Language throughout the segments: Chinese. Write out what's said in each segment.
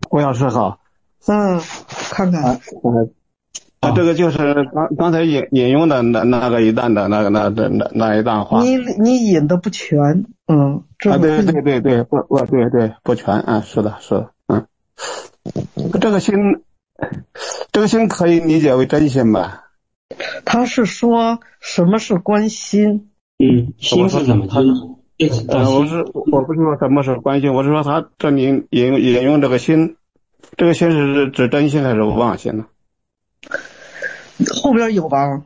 胡老师好。 看看。 这个就是刚才引用的那个一段的那一段话。 你引的不全， 对，不全啊，是的，这个心可以理解为真心吧？ 他是说什么是关心？ 心是什么？ 我不是说什么是关心，我是说他这里引用这个心，这个心是指真心还是妄心呢？ 后边有吧？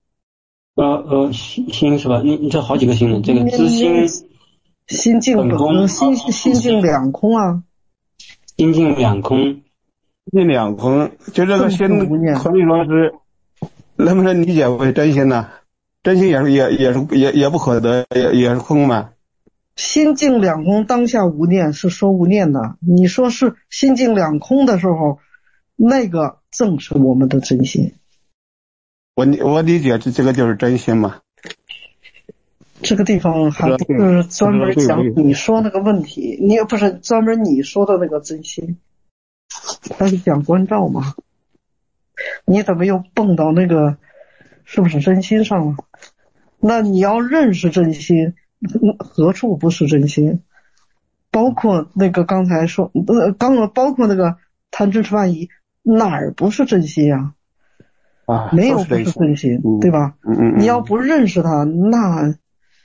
心是吧？你这好几个心呢，这个知心、 心境本空、心境两空啊。 心境两空， 就这个心可以说是能不能理解为真心呢？真心也不可得，也是空嘛。 心境两空，当下无念，是说无念的。你说是心境两空的时候，那个正是我们的真心。 我理解这个就是真心嘛。 这个地方还不是专门讲你说那个问题，你也不是专门你说的那个真心，他是讲关照嘛。你怎么又蹦到那个是不是真心上了？那你要认识真心，何处不是真心？包括那个刚才说，包括那个贪嗔痴慢疑，哪儿不是真心啊？没有不是真心，对吧？你要不认识它，那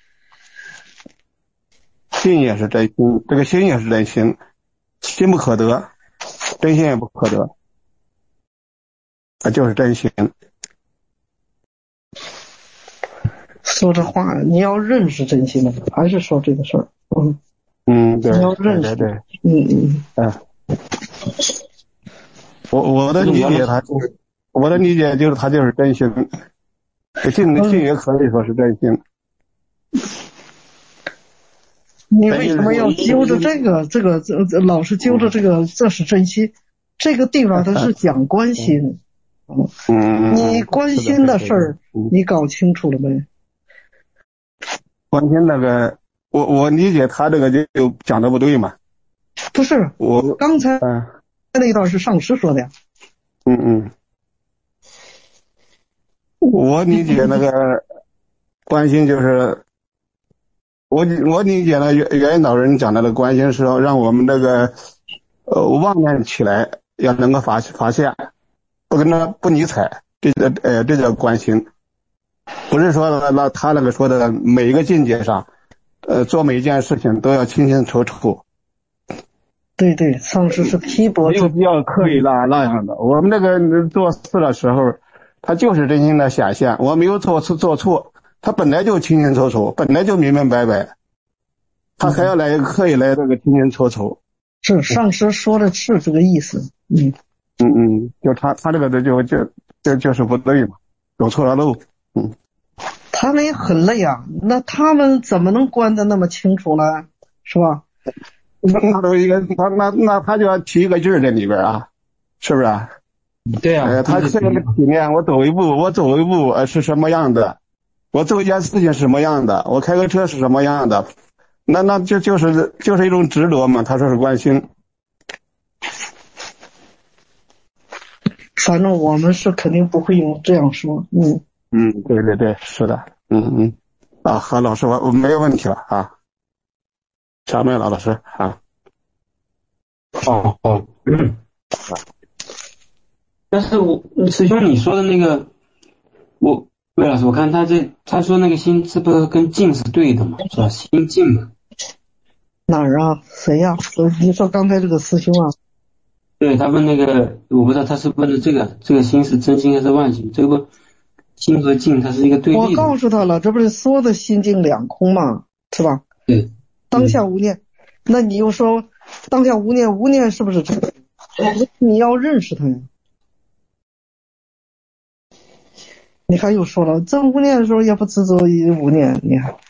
心也是真心，这个心也是真心，心不可得，真心也不可得，就是真心。 说这话，你要认识真心的，还是说这个事儿？ 对， 你要认识， 对，我的理解就是他就是真心，心也可以说是真心。 你为什么要揪着这老是揪着这个？这是真心，这个地方它是讲关心。你关心的事儿，你搞清楚了没？ 关心那个，我理解他这个就讲的不对嘛。 不是，我刚才那一段是上师说的呀。 我理解那个关心就是我理解了元老人讲的那个关心是让我们这个妄念起来要能够发现，不跟他不理睬，这叫关心。不是说他那个说的每一个境界上做每一件事情都要清清楚楚。 对，上师是批驳， 没有必要刻意那样的。我们这个做事的时候，他就是真心的显现，我没有做错，他本来就清清楚楚，本来就明明白白，他还要刻意来这个清清楚楚。 是上师说的是这个意思。 就他这个就是不对嘛，走错了路。 他们也很累啊，那他们怎么能关得那么清楚呢？是吧？ 那都一个那他就要提一个劲儿在里边啊，是不是啊？ 对啊。 他这个体验，我走一步是什么样的，我做一件事情是什么样的，我开个车是什么样的，那就是一种执着嘛。他说是关心。 反正我们是肯定不会用这样说。 对，是的。何老师，我没有问题了啊。下面老师啊。 但是师兄你说的那个，魏老师，我看他说那个心是不是跟静是对的嘛？是吧？心静嘛。 哪儿啊？谁呀？你说刚才这个师兄啊？ 对，他问那个，我不知道他是问的这个心是真心还是妄心？这个心和静它是一个对立的。 我告诉他了，这不是说的心境两空吗？是吧？ 对。 当下无念，那你又说当下无念是不是真？你要认识他呀。你看又说了，这无念的时候也不执着于无念，你看。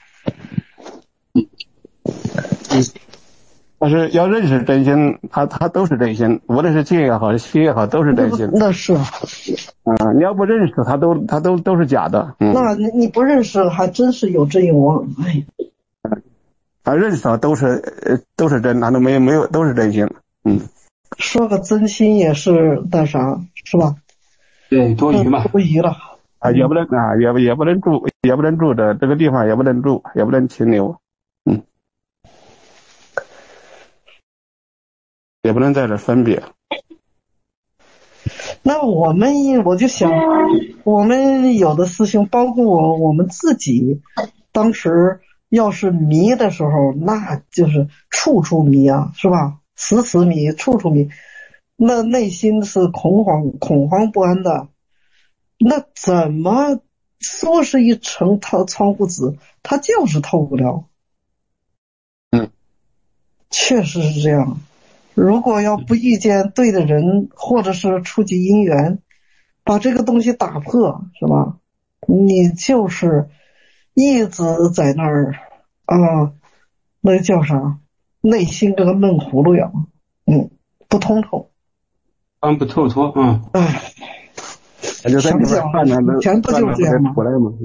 但是要认识真心，他都是真心，无论是静也好，是心也好，都是真心。 那是。 你要不认识他都是假的。 那你不认识，还真是有真有妄。 他认识他都是真，他都没有都是真心。 说个真心也是那啥，是吧？ 对，多余嘛。 多余了。 也不能也不能住的这个地方，也不能住，也不能停留，也不能在这分别。 那我就想，我们有的师兄，包括我们自己，当时要是迷的时候，那就是处处迷啊，是吧？时时迷，处处迷，那内心是恐慌不安的。那怎么说是一层窗户纸，它就是透不了。确实是这样。如果要不遇见对的人，或者是触及姻缘，把这个东西打破，是吧？你就是一直在那儿啊，那叫啥？内心跟个闷葫芦一样，不通透， 翻不透脱， 哎，想想以前不就是这样吗？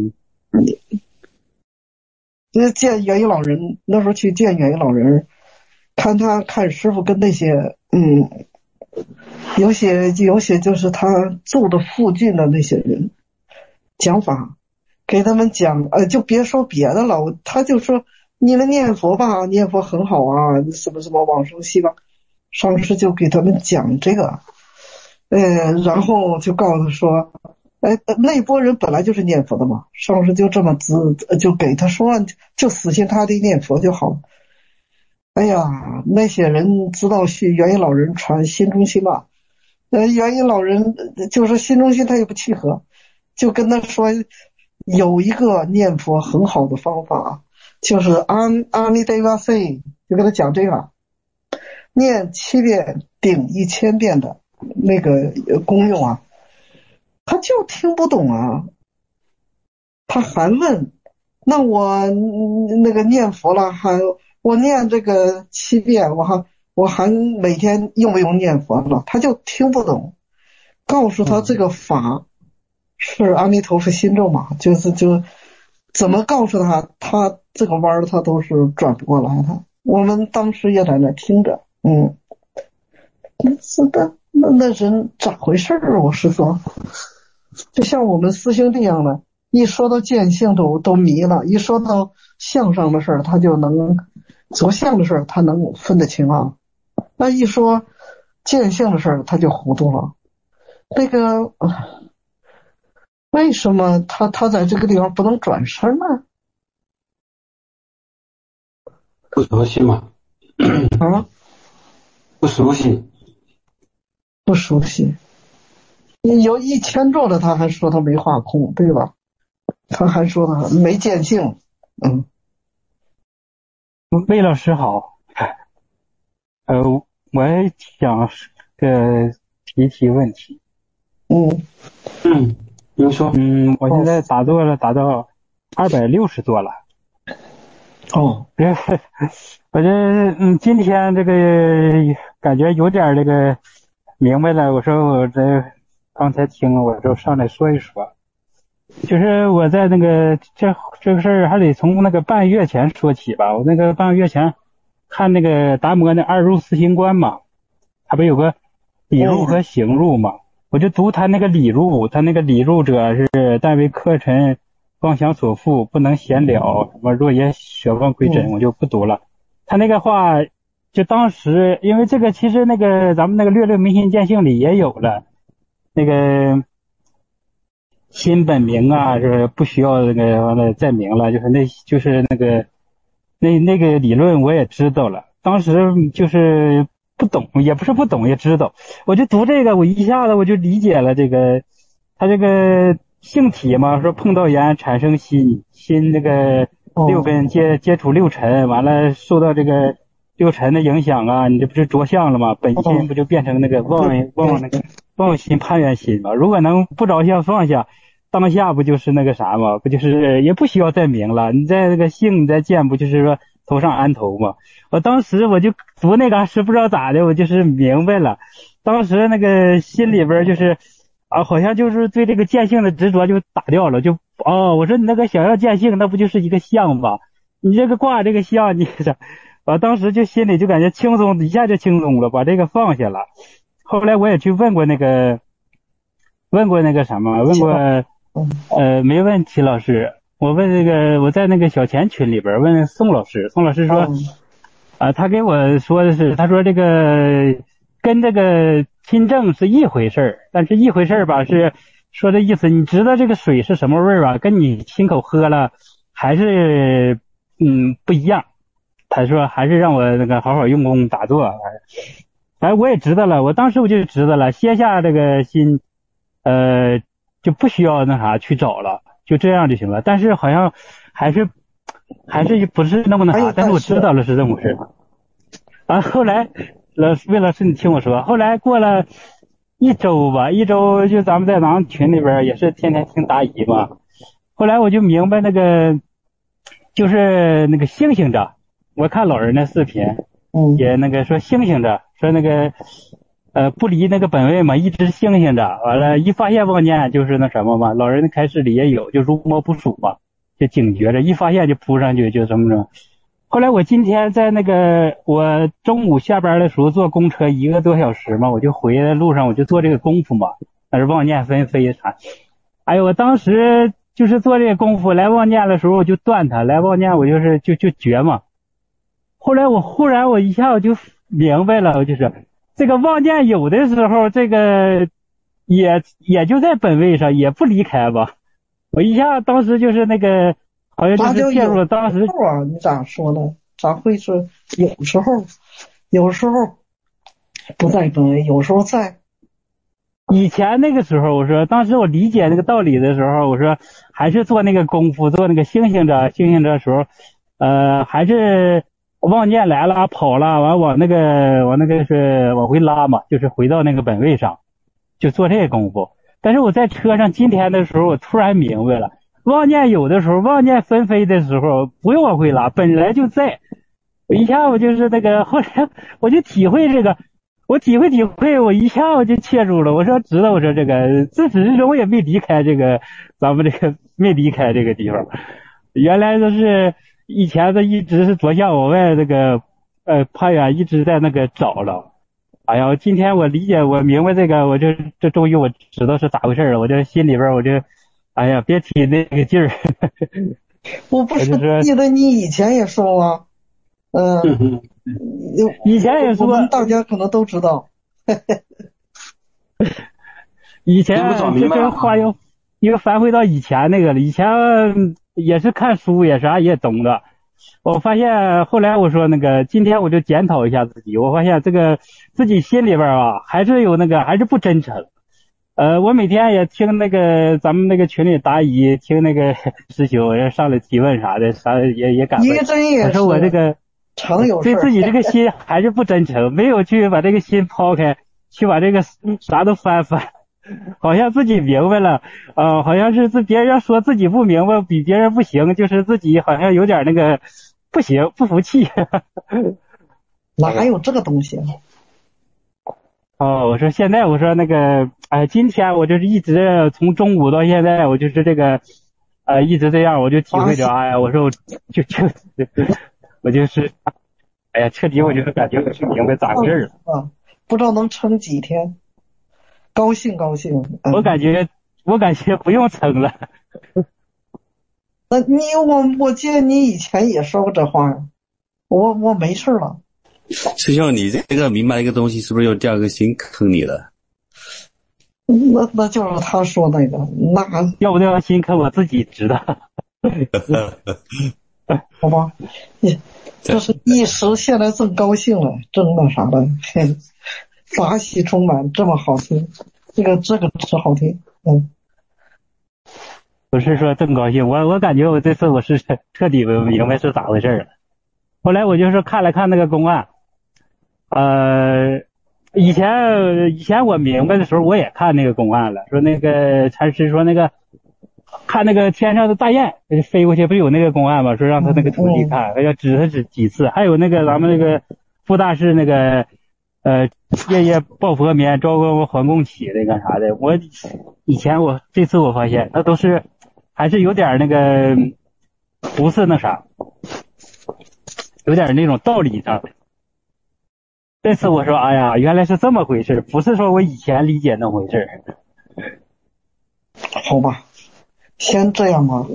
见元一老人，那时候去见元一老人，看师傅跟那些有些就是他住的附近的那些人讲法，给他们讲，就别说别的了，他就说你们念佛吧，念佛很好啊，什么什么往生西方，上师就给他们讲这个，然后就告诉他说，那波人本来就是念佛的嘛，上师就这么就给他说，就死心塌地念佛就好了。哎呀，那些人知道去元一老人传心中心嘛，元一老人就是心中心他也不契合，就跟他说有一个念佛很好的方法，就是阿弥陀佛，就跟他讲这个，念7遍顶1000遍的那个功用啊，他就听不懂啊，他还问，那我那个念佛了，我念这个7遍，我还每天用不用念佛了？他就听不懂。告诉他这个法是阿弥陀佛心咒嘛，就怎么告诉他，他这个弯他都是转不过来的。我们当时也在那听着，是的，那人咋回事儿？我是说，就像我们师兄这样的，一说到见性都迷了，一说到相上的事儿，他就能着相的事儿，他能分得清啊。那一说见性的事儿，他就糊涂了。那个为什么他在这个地方不能转身呢？ 不熟悉嘛。不熟悉。 不熟悉。有1000座的他还说他没画空，对吧？他还说他没见性。 魏老师好，我想提问题。 您说。 我现在打坐了，打到260座了。我这今天这个感觉有点这个明白了。我说我这刚才听，我就上来说一说。就是我在那个这个事儿还得从那个半月前说起吧。我那个半个月前看那个达摩那2入4行观嘛，他不有个理入和行入嘛，我就读他那个理入，他那个理入者是但为客尘妄想所缚，不能闲了，什么若也舍妄归真，我就不读了。他那个话就当时因为这个其实那个咱们那个略明心见性里也有了，那个心本明啊，是不需要那个完了再明了，就是那个理论我也知道了，当时就是不懂，也不是不懂，也知道，我就读这个，我一下子我就理解了这个他这个性体嘛，说碰到言产生心那个6根接触6尘，完了受到这个6尘的影响啊，你这不是着相了吗？本心不就变成那个妄心攀缘心嘛？如果能不着相放下，当下不就是那个啥嘛？不就是也不需要再明了？你在这个性你再见，不就是说头上安头嘛？我当时我就读那个是不知道咋的，我就是明白了。当时那个心里边就是好像就是对这个见性的执着就打掉了，我说你那个想要见性，那不就是一个相吗？你这个挂这个相， 我当时就心里就感觉轻松，一下就轻松了，把这个放下了。后来我也去问过那个什么，问过没问齐老师，我问那个我在那个小钱群里边问宋老师，宋老师说他给我说的是，他说这个跟这个亲政是一回事儿，但是一回事儿吧是说的意思，你知道这个水是什么味儿吧，跟你亲口喝了还是不一样。他说还是让我那个好好用功打坐。我也知道了，我当时我就知道了，歇下这个心就不需要那啥去找了，就这样就行了。但是好像还是不是那么那啥，但是我知道了是这么回事。后来魏老师你听我说，后来过了一周吧，就咱们在咱群里边也是天天听答疑嘛。后来我就明白那个就是那个星星着，我看老人的视频，也那个说星星着，说那个不离那个本位嘛，一直星星着，完了一发现妄念就是那什么嘛，老人的开示里也有，就如摸不属嘛，就警觉着，一发现就扑上去，就这么着。后来我今天在那个我中午下班的时候坐公车1个多小时嘛，我就回来路上我就做这个功夫嘛，那是妄念纷飞啥。哎呦，我当时就是做这个功夫，来妄念的时候我就断它，来妄念我就是就绝嘛。后来我忽然我一下我就明白了，我就是这个妄念有的时候这个也就在本位上，也不离开吧。我一下当时就是那个好像就是陷入了当时你咋说呢？咋会是有时候不在本位，有时候在。 以前那个时候我说当时我理解那个道理的时候，我说还是做那个功夫，做那个星星着的时候还是妄念来了跑了，完往那个是往回拉嘛，就是回到那个本位上，就做这个功夫。但是我在车上今天的时候我突然明白了，妄念有的时候，妄念纷飞的时候不用往回拉，本来就在。我一下我就是那个后来我就体会这个，我体会我一下我就切入了。我说知道，我说这个自始至终也没离开这个咱们这个没离开这个地方，原来都是以前的一直是左向我外这个攀援一直在那个找了。哎呀，今天我理解我明白这个，我就这终于我知道是咋回事了，我就心里边我就哎呀别提那个劲儿。 我不是记得你以前也说吗？ 以前也说， 我们大家可能都知道。 以前这个话又翻回到以前那个了，以前也是看书也啥也懂的。我发现后来我说那个今天我就检讨一下自己，我发现这个自己心里边还是有那个还是不真诚。我每天也听那个咱们那个群里答疑，听那个师兄也上来提问啥的，啥也敢问。我说我这个常有事对自己这个心还是不真诚，没有去把这个心抛开，去把这个啥都翻，好像自己明白了，好像是别人说自己不明白，比别人不行，就是自己好像有点那个不行，不服气。 哪有这个东西我说现在我说那个今天我就是一直从中午到现在我就是这个一直这样，我就体会着我说我就是哎呀彻底我就感觉我是明白咋回事了不知道能撑几天，高兴我感觉不用撑了。 那我记得你以前也说过这话呀，我没事了。 师兄，你这个明白一个东西，是不是用第二个心坑你了？ 那就是他说那个，那要不掉心坑我自己知道。 好吧，就是一时现在正高兴了，正那啥了，法喜充满，这么好听，这个是好听， 不是说正高兴，我感觉我这次我是彻底明白是咋回事了。后来我就是看了看那个公案，以前我明白的时候我也看那个公案了，说那个禅师说那个看那个天上的大雁飞过去，不是有那个公案吗？说让他那个徒弟看，要指他几次，还有那个咱们那个傅大师那个夜夜抱佛眠，朝光还供起那个啥的，我以前这次我发现那都是还是有点那个不是那啥。 有点那种道理上的。这次我说，哎呀，原来是这么回事，不是说我以前理解那回事。 好吧，先这样吧。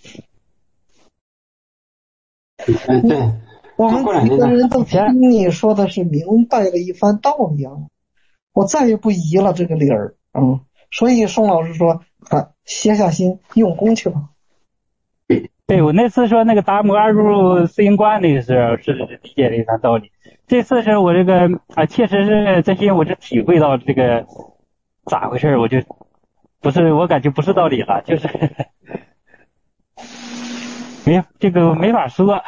对， 我们几个人都听你说的是明白了一番道理啊，我再也不疑了这个理儿。所以宋老师说，歇下心，用功去吧。 对，我那次说那个达摩入四应观那个时候是理解了一番道理，这次是我这个确实是真心，我是体会到这个咋回事，我就不是，我感觉不是道理了，就是这个没法说。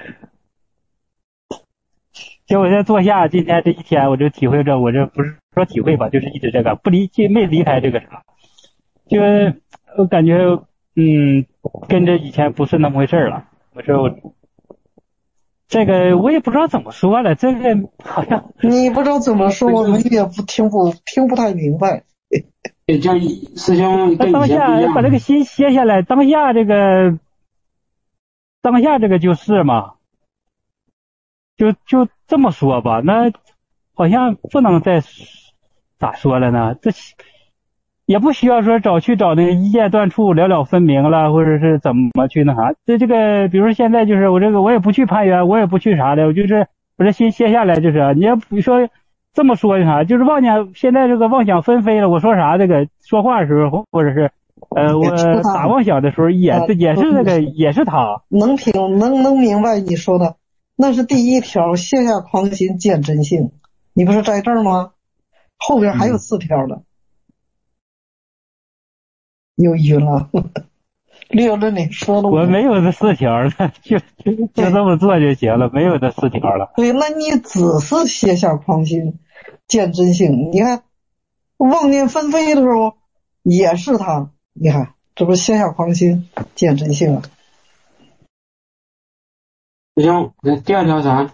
就我在坐下，今天这一天我就体会着，我这不是说体会吧，就是一直这个没离开这个啥，就我感觉跟着以前不是那么回事了。我说这个我也不知道怎么说了，这个好像你不知道怎么说，我们也听不太明白。 这师兄跟以前不一样， 当下把这个心歇下来，当下这个就是嘛，就这么说吧，那好像不能再咋说了呢？这也不需要说找那个一剑断处了了分明了，或者是怎么去那啥。这个比如说现在就是我也不去攀援，我也不去啥的，我就是我这心歇下来，就是你要不说这么说的啥，就是现在这个妄想纷飞了。我说啥这个说话的时候，或者是我打妄想的时候也是这个也是他能明白你说的。那是第一条，卸下狂心见真性，你不是在这儿吗？后边还有4条的。又晕了。略论你说了， 我没有这4条了，就这么做就行了，没有这4条了。 对，那你只是卸下狂心见真性，你看妄念纷飞的时候也是他，你看这不是卸下狂心见真性啊。 师兄，第2条啥？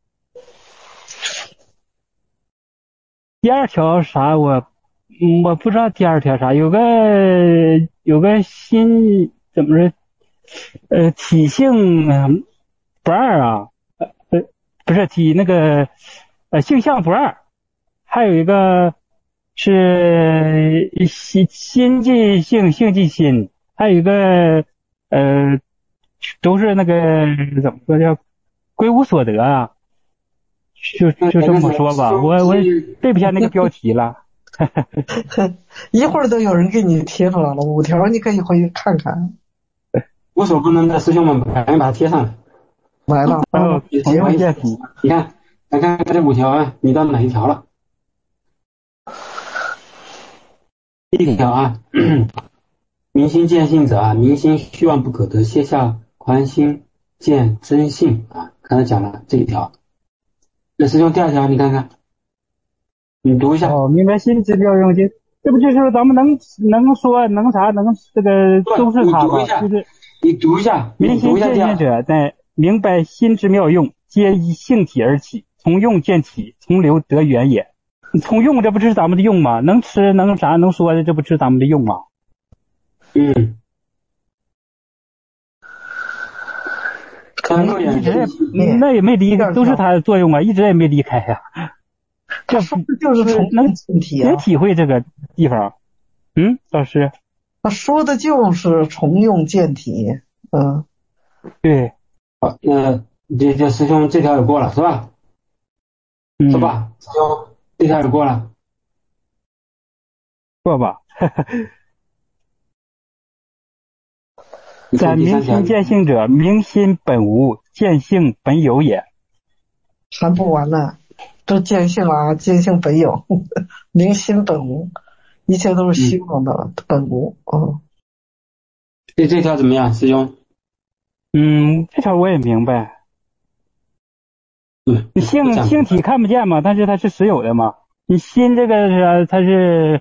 第2条啥我不知道第2条啥，有个心怎么说体性不二啊，不是体那个性相不二，还有一个是心即性，性即心，还有一个都是那个怎么说叫归无所得啊，就这么说吧，我背不下那个标题了。 一会儿都有人给你贴出来了5条，你可以回去看看。 无所不能的师兄们赶紧把它贴上来了。 你看这5条啊，你到哪一条了？第1条啊，明心见性者啊，明心虚妄不可得，卸下狂心见真性啊。刚才讲了这一条，那师兄第2条你看看，你读一下。 明白心之妙用心，这不就是咱们能说能啥能这个都是他吧？就是你读一下， 明心见性者在明白心之妙用，皆依性体而起，从用见体，从流得源也。从用这不是咱们的用吗？能吃能啥能说的，这不是咱们的用吗？那也没离开，都是他的作用啊，一直也没离开呀。 这是不是就是从能也体会这个地方？老师， 他说的就是从用见体。 对。 好，这师兄这条也过了是吧？是吧？师兄这条也过了。 过吧。在明心见性者，明心本无，见性本有也。 还不完呢，这见性啊，见性本有，明心本无，一切都是虚妄的本无。 这条怎么样，师兄？ 这条我也明白。性体看不见嘛，但是它是实有的嘛。你心这个是它是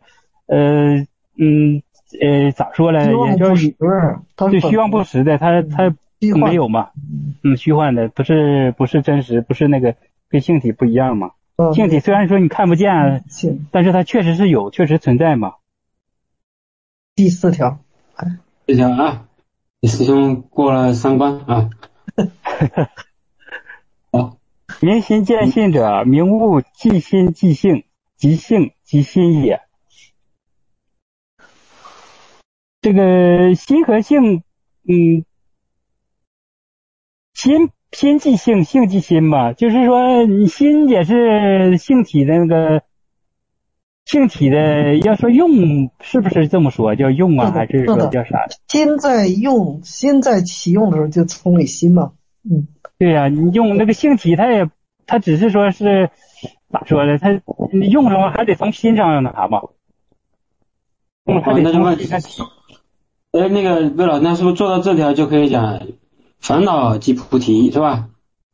咋说呢？也就是对虚妄不实的，它没有嘛。虚幻的不是真实，不是那个跟性体不一样嘛。性体虽然说你看不见，但是它确实是有，确实存在嘛。 第4条， 这条啊，你师兄过了3关啊。 明心见性者，明悟即心即性，即性即心也。这个心和性，心即性，性即心嘛，就是说你心也是性体的那个性体的，要说用是不是这么说叫用啊，还是说叫啥？ 心在启用的时候就从你心嘛。 对呀，你用那个性体，它只是说是咋说呢？它你用的话还得从心上那啥嘛。还得从心上起。 那个魏老，那是不是做到这条就可以讲烦恼即菩提是吧？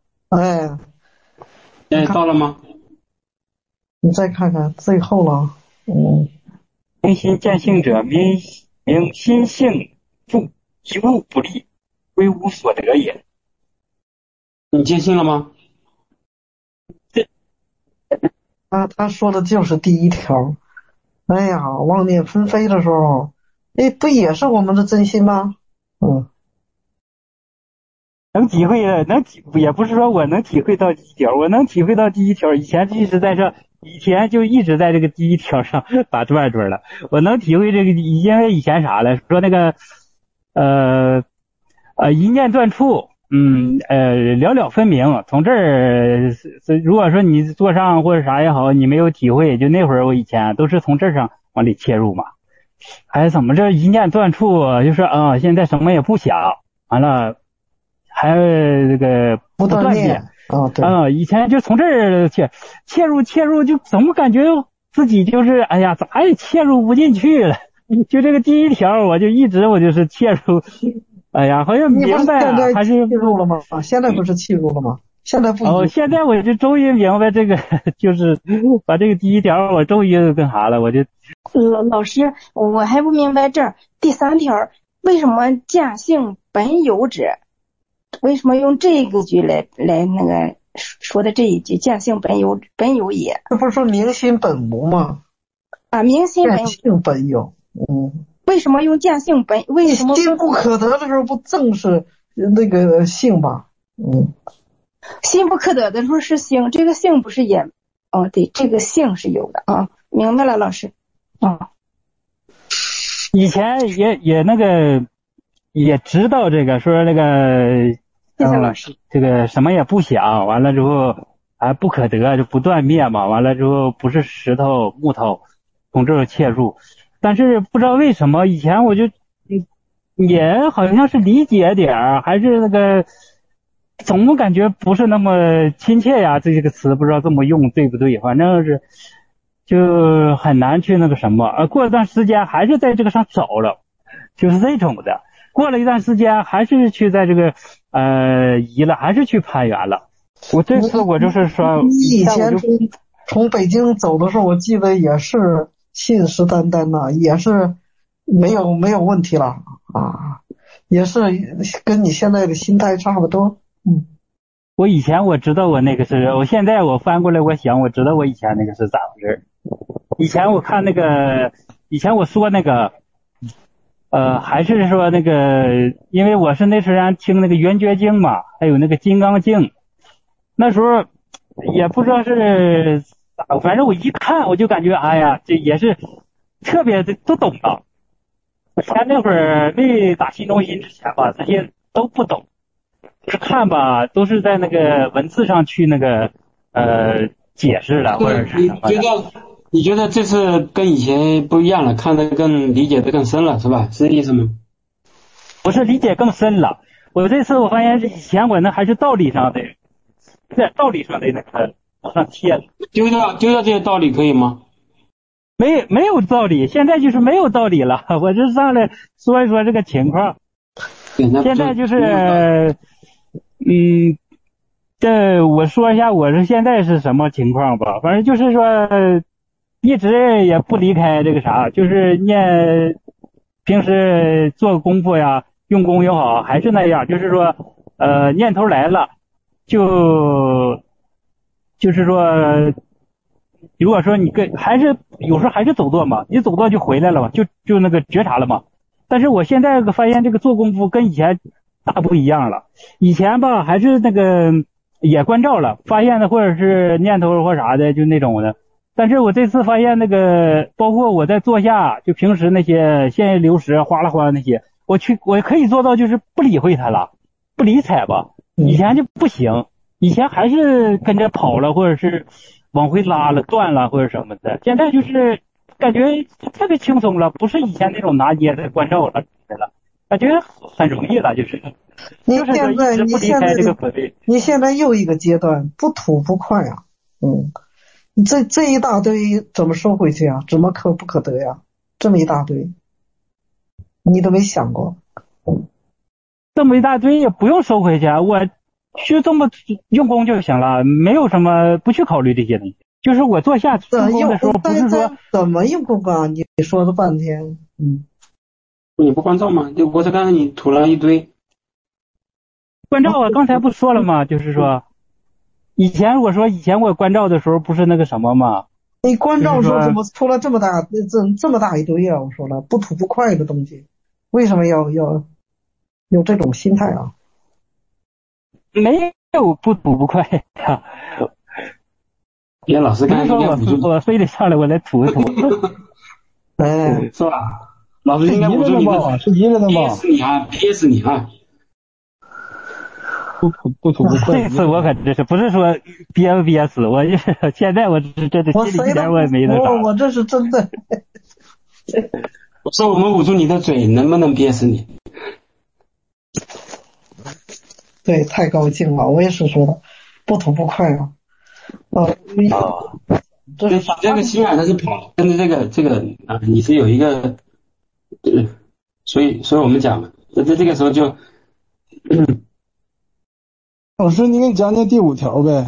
到了吗？ 你再看看最后了。 明心见性者，明心性助一物不立，为无所得也。 你见性了吗？ 他说的就是第一条。哎呀，妄念纷飞的时候，不也是我们的真心吗？ 能体会的，也不是说我能体会到第一条，我能体会到第一条，以前就一直在这个第一条上打转了。我能体会这个，因为以前啥了，说那个一念断处，了了分明。从这儿，如果说你做上或者啥也好，你没有体会，就那会儿我以前都是从这上往里切入嘛。还怎么这一念断处，就是现在什么也不想，完了还这个不断念对以前就从这儿切入，就怎么感觉自己就是哎呀，咋也切入不进去了。就这个第一条，我就是切入。哎呀，好像明白了，还是切入了吗？现在不是切入了吗？现在不。 现在我就终于明白这个，就是把这个第一条我终于跟啥了，我就。 老师，我还不明白这儿第三条，为什么见性本有者？为什么用这个句来那个说的这一句见性本有也？ 这不是说明心本无吗？ 明心见性本有。 为什么用见性本？为什么心不可得的时候不正是那个性吧？ 心不可得的时候是性，这个性不是也？对，这个性是有的啊，明白了，老师。 以前也那个也知道这个，说那个谢谢老师。 这个什么也不想，完了之后不可得，就不断灭嘛。完了之后不是石头木头，从这儿切入。但是不知道为什么以前我就也好像是理解点还是那个总感觉不是那么亲切呀，这个词不知道这么用对不对，反正是就很难去那个什么。过了段时间还是在这个上走了，就是这种的。过了一段时间还是去在这个移了，还是去攀援了。我这次我就是说以前从北京走的时候，我记得也是信誓旦旦的，也是没有问题了也是跟你现在的心态差不多。 我以前我知道我那个是，我现在我翻过来我想，我知道我以前那个是咋回事。以前我看那个，以前我说那个还是说那个，因为我是那时候听那个圆觉经嘛，还有那个金刚经，那时候也不知道是反正我一看我就感觉哎呀，这也是特别的都懂了。我前那会儿没打新中心之前吧，这些都不懂，就是看吧，都是在那个文字上去那个解释了，或者是什么的。 你觉得这次跟以前不一样了，看得更理解的更深了，是吧？是这意思吗？ 不是理解更深了，我这次我发现以前我那还是道理上的，在道理上的那个往上贴了。 丢掉这些道理可以吗？ 没有道理，现在就是没有道理了。我就上来说一说这个情况。现在就是这我说一下我是现在是什么情况吧。反正就是说一直也不离开这个啥，就是平时做功夫呀，用功也好，还是那样，就是说念头来了就是说，如果说你还是有时候还是走错嘛，你走错就回来了嘛，就那个觉察了嘛。但是我现在发现这个做功夫跟以前大不一样了。以前吧还是那个也关照了，发现的或者是念头或啥的就那种的。但是我这次发现那个，包括我在坐下，就平时那些现叶流石哗啦哗啦那些，我可以做到就是不理会它了，不理睬吧。以前就不行，以前还是跟着跑了，或者是往回拉了、断了或者什么的。现在就是感觉特别轻松了，不是以前那种拿捏的关照了，感觉很容易了，就是。 你现在又一个阶段，不吐不快啊，你这一大堆怎么收回去啊？怎么可不可得呀？这么一大堆，你都没想过。 这么一大堆也不用收回去啊，我就这么用功就行了，没有什么不去考虑这些东西。就是我坐下用功的时候，不是说怎么用功啊？你说了半天， 你不关照吗？就我才刚才你吐了一堆。 关照我刚才不说了吗？就是说，以前我关照的时候不是那个什么吗？ 你关照的时候怎么出了这么大一堆啊？我说了，不吐不快的东西，为什么要有这种心态啊？ 没有不吐不快呀。 别老师刚才我非得上来我来吐一吐。 是吧？老师应该捂住你的， 是一个的吗？ 憋死你啊！ 不吐不快。 这次我可真是不是说憋死，我就是现在我是真的心里一点我也没那啥。 我这是真的。 我说我们捂住你的嘴，能不能憋死你？ 对，太高兴了，我也是说的，不吐不快啊。 这个心啊，它是跑跟着这个啊，你是有一个，所以我们讲嘛，在这个时候就。 老师，你给你讲讲第5条呗。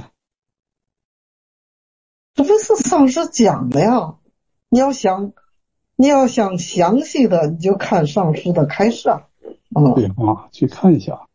这不是上师讲的呀？你要想详细的，你就看上师的开示啊。 对啊，去看一下。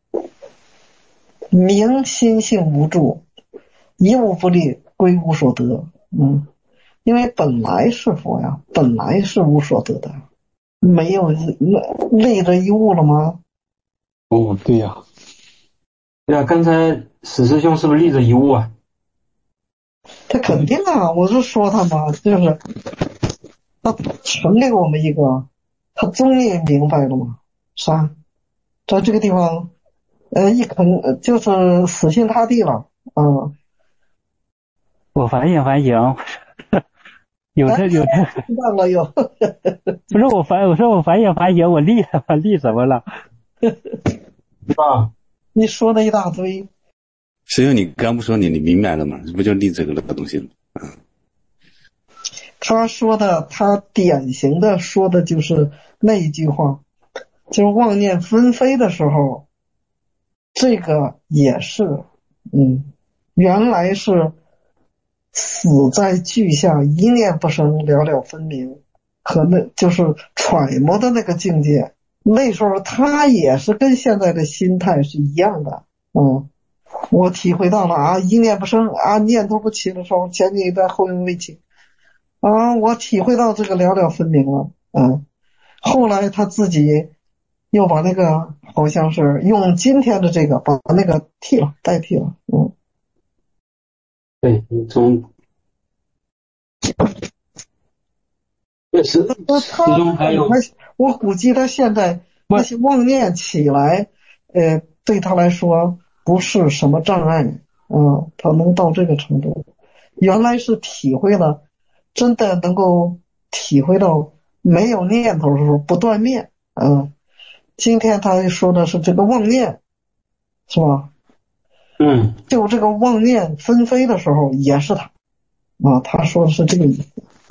明心性无助，一物不立，归无所得。因为本来是佛呀，本来是无所得的，没有立着一物了吗？ 对呀。 对啊，刚才史师兄是不是立着一物啊？ 他肯定啊，我就说他嘛，就是他传给我们一个，他终于明白了嘛，是吧？在这个地方，一肯就是死心塌地了， 我反省，有这忘了有， 不是我说我反省，我立什么了？ 是吧？ 你说了一大堆。 师兄，你刚不说你明白了吗？不就立这个东西了？ 他说的，他典型的说的就是那一句话，就是妄念纷飞的时候，这个也是，原来是死在句下，一念不生，了了分明，和那就是揣摩的那个境界。那时候他也是跟现在的心态是一样的，我体会到了啊，一念不生啊，念头不起的时候，前进一代后用未起啊，我体会到这个了了分明了，后来他自己又把那个好像是用今天的这个把那个代替了， 对，是我估计他现在那些妄念起来，对他来说不是什么障碍，他能到这个程度，原来是体会了，真的能够体会到没有念头的时候不断灭，今天他说的是这个妄念，是吧？就这个妄念纷飞的时候也是他，他说的是这个意思。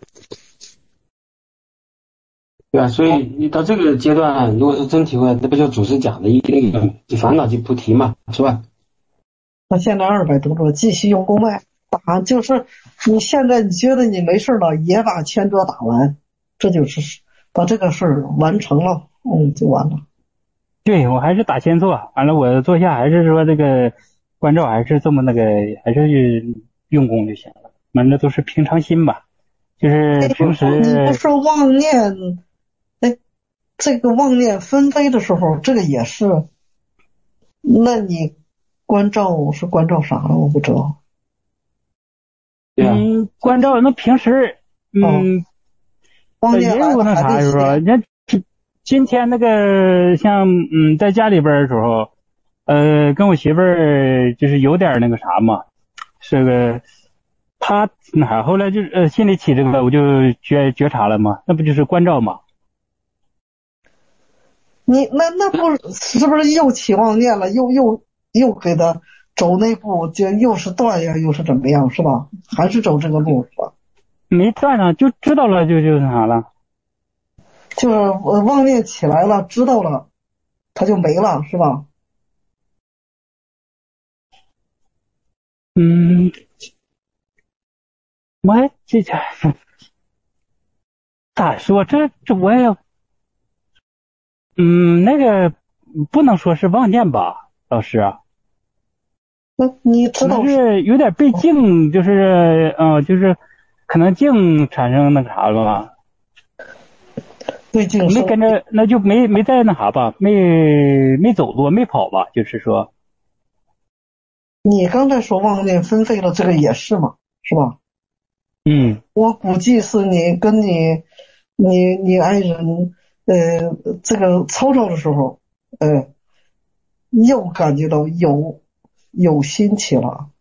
对啊，所以你到这个阶段，如果是真体会，那不就祖师讲的那个烦恼即菩提嘛，是吧？ 那现在200多个继续用功呗，打就是你现在你觉得你没事了，也把前者打完，这就是把这个事儿完成了，就完了。 对，我还是打前坐，完了我坐下还是说这个关照还是这么还是用功就行了，完了都是平常心吧，就是平时。 你不说妄念。这个妄念纷飞的时候，这个也是，那你关照是关照啥了？我不知道。 关照那平时也有那啥，就是说，人家今天那个像在家里边的时候，跟我媳妇儿就是有点那个啥嘛，是个他哪后来就心里起这个我就觉察了嘛，那不就是关照嘛？ 你那不是不是又起妄念了，又给他走那步，就又是断呀，又是怎么样，是吧？还是走这个路是吧？ 没断上，就知道了，就那啥了。 就是妄念起来了，知道了，他就没了，是吧？ 我这咋说？这我也那个不能说是妄念吧，老师。 那你知道是有点被境，就是就是可能境产生那个啥了吧？ 对境没跟着，那就没在那啥吧？没走多，没跑吧？就是说， 你刚才说妄念分废了，这个也是嘛，是吧？我估计是你跟你爱人这个吵吵的时候，又感觉到有心起了。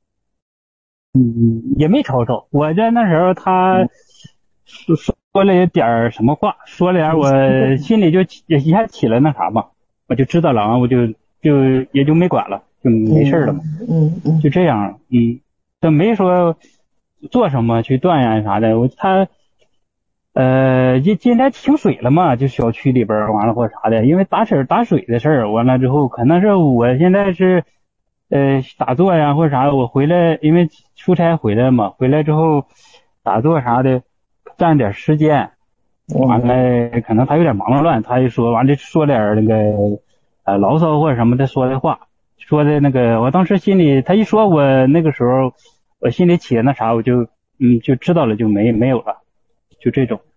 也没吵吵。我在那时候他说了一点什么话，说了点我心里就一下起了那啥嘛，我就知道了，我就也就没管了，就没事了嘛。就这样，都没说做什么去断呀啥的。他今天停水了嘛，就小区里边完了或啥的，因为打水的事儿，完了之后可能是我现在是打坐呀或者啥的，我回来因为出差回来嘛，回来之后打坐啥的占点时间，完了可能他有点忙乱，他就说完了说点那个牢骚或者什么的说的话，说的那个我当时心里他一说我那个时候我心里起那啥，我就就知道了，就没有了，就这种。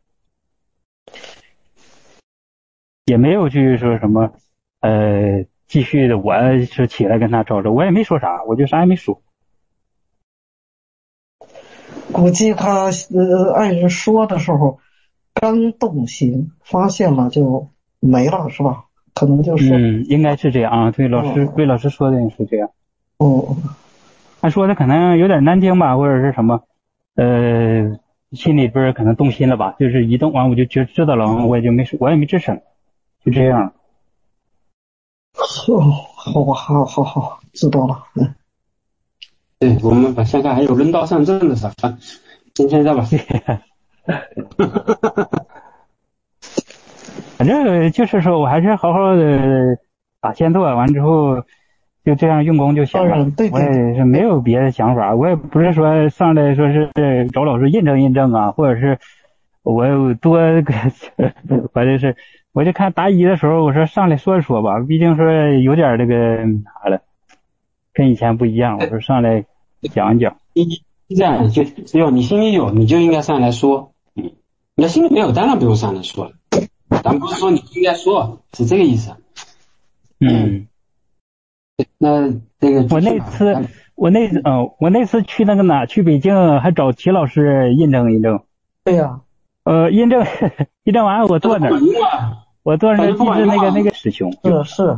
也没有去说什么继续的，我是起来跟他吵吵，我也没说啥，我就啥也没说。 估计他爱人说的时候刚动心，发现了就没了，是吧？可能就是应该是这样啊。对，魏老师说的也是这样。他说的可能有点难听吧，或者是什么心里边可能动心了吧，就是一动完我就知道了，我也没吱声，就这样。 好，知道了。 对，我们把现在还有人道上阵的啥，今天再把反正就是说我还是好好的打线做完之后就这样用功就行了。我也是没有别的想法，我也不是说上来说是找老师印证啊，或者是我有多反正是我就看答疑的时候我说上来说一说吧，毕竟说有点这个啥了，跟以前不一样，我说上来讲一讲。 这样就只有你心里有你就应该上来说，你要心里没有当然不用上来说了，咱不是说你应该说，是这个意思。那这个我那次去那个哪去北京还找齐老师印证。 对呀。 印证完我坐那儿，就是那个师兄。 是。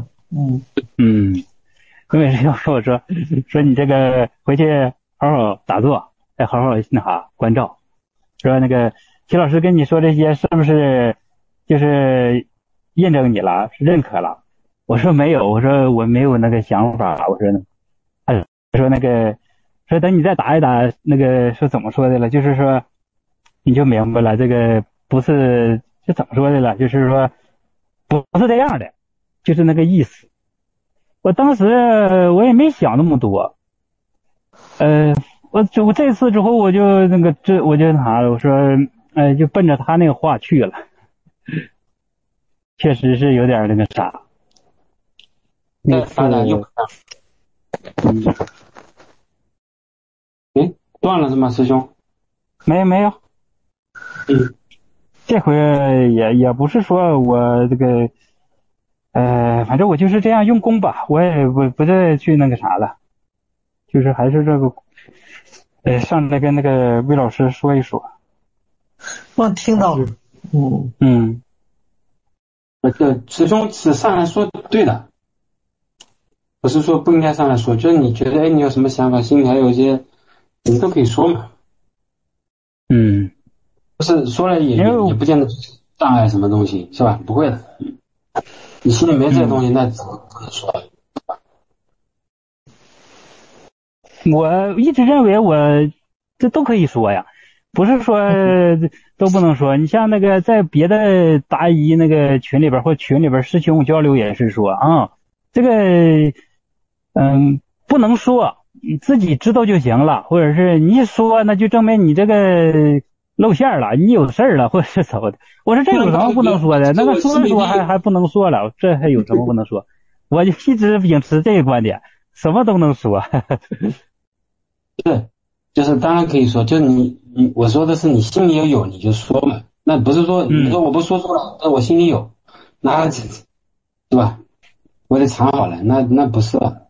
因为师兄跟我说你这个回去好好打坐，再好好那啥关照，说那个齐老师跟你说这些是不是就是印证你了，是认可了？我说没有，我说我没有那个想法，我说呢，他说那个说等你再打一打那个说怎么说的了，就是说你就明白了，这个不是就怎么说的了，就是说不是这样的，就是那个意思。我当时我也没想那么多，我这次之后我就我就那啥了，我说就奔着他那个话去了，确实是有点那个啥。 那发展又断了是吗，师兄？ 没有。这回也不是说我这个反正我就是这样用功吧，我也不再去那个啥了，就是还是这个上来跟那个魏老师说一说。 我听到了。 这师兄是上来说对的，不是说不应该上来说，就是你觉得你有什么想法，心里还有一些，你都可以说嘛。不是说了也不见得障碍什么东西，是吧？不会的。你心里没这些东西，那怎么不能说？ 我一直认为我这都可以说呀，不是说都不能说。你像那个在别的答疑那个群里边或群里边师兄交流也是说啊，这个不能说，你自己知道就行了，或者是你一说那就证明你这个露馅了，你有事儿了，或者是怎么的。我说这有什么不能说的？那个说还不能说了，这还有什么不能说？我就一直秉持这个观点，什么都能说。 对，就是当然可以说，就我说的是你心里有你就说嘛，那不是说你说我不说错了，那我心里有，那是吧？我得藏好了，那不是了。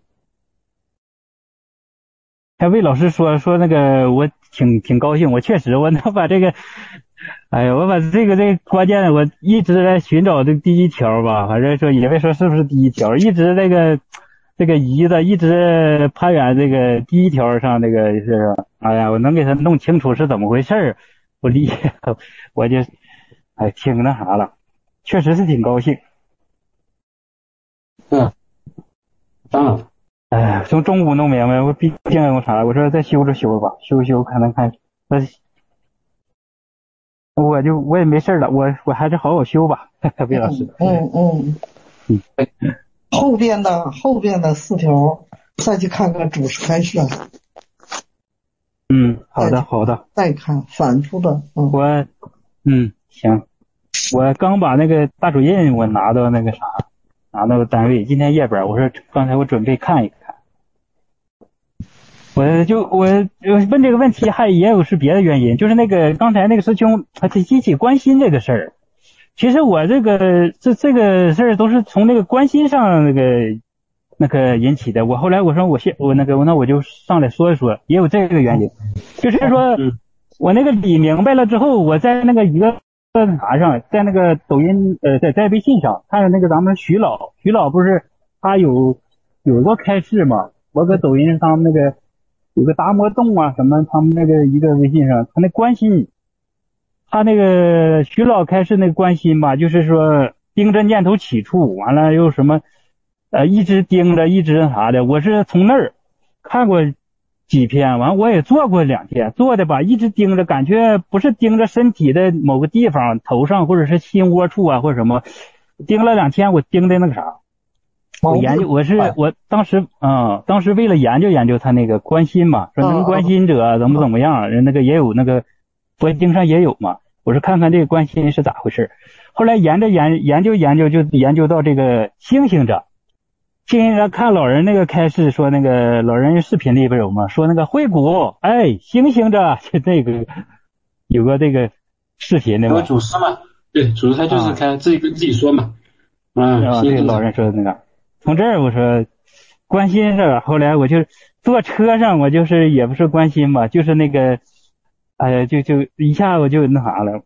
还魏老师说那个我挺高兴，我确实我能把这个，哎呀，我把这个关键我一直在寻找这第一条吧，反正说也没说是不是第一条，一直这个疑的一直攀援这个第一条上这个是，哎呀，我能给他弄清楚是怎么回事，我就挺那啥了，确实是挺高兴。 当然。 从中午弄明白，我毕竟有啥，我说再修着修吧，修可能看，我也没事了，我还是好好修吧，魏老师。 后边的4条再去看看主持开示。 好的。 再看反复的。 行，我刚把那个大主印我拿到那个啥，拿到单位，今天夜班，我说刚才我准备看一看。我问这个问题也有是别的原因，就是那个刚才那个师兄他提起关心这个事儿，其实我这个事儿都是从那个关心上那个引起的。我后来我说那我就上来说一说，也有这个原因，就是说我那个理明白了之后，我在那个一个啥上，在那个抖音在微信上看那个咱们徐老不是他有过开示嘛，我搁抖音上那个有个达摩洞啊什么，他们那个一个微信上他那关心，他那个徐老开示那个关心吧，就是说盯着念头起处，完了又什么一直盯着一直啥的。我是从那儿看过几篇，完我也做过2天，做的吧一直盯着，感觉不是盯着身体的某个地方头上或者是心窝处啊或者什么，盯了2天，我盯的那个啥，我研究我当时为了研究他那个关心嘛，说能关心者怎么样，人那个也有那个佛经上也有嘛，我是看看这个关心是咋回事。后来研究就研究到这个星星者看老人那个开示，说那个老人视频里边有嘛，说那个惠谷星星着就那个有个这个视频的嘛， 有个主师嘛，对，主师他就是开自己跟自己说嘛， 对，老人说的那个。从这儿我说关心是吧，后来我就坐车上，我就是也不是关心吧，就是那个就一下我就那啥了。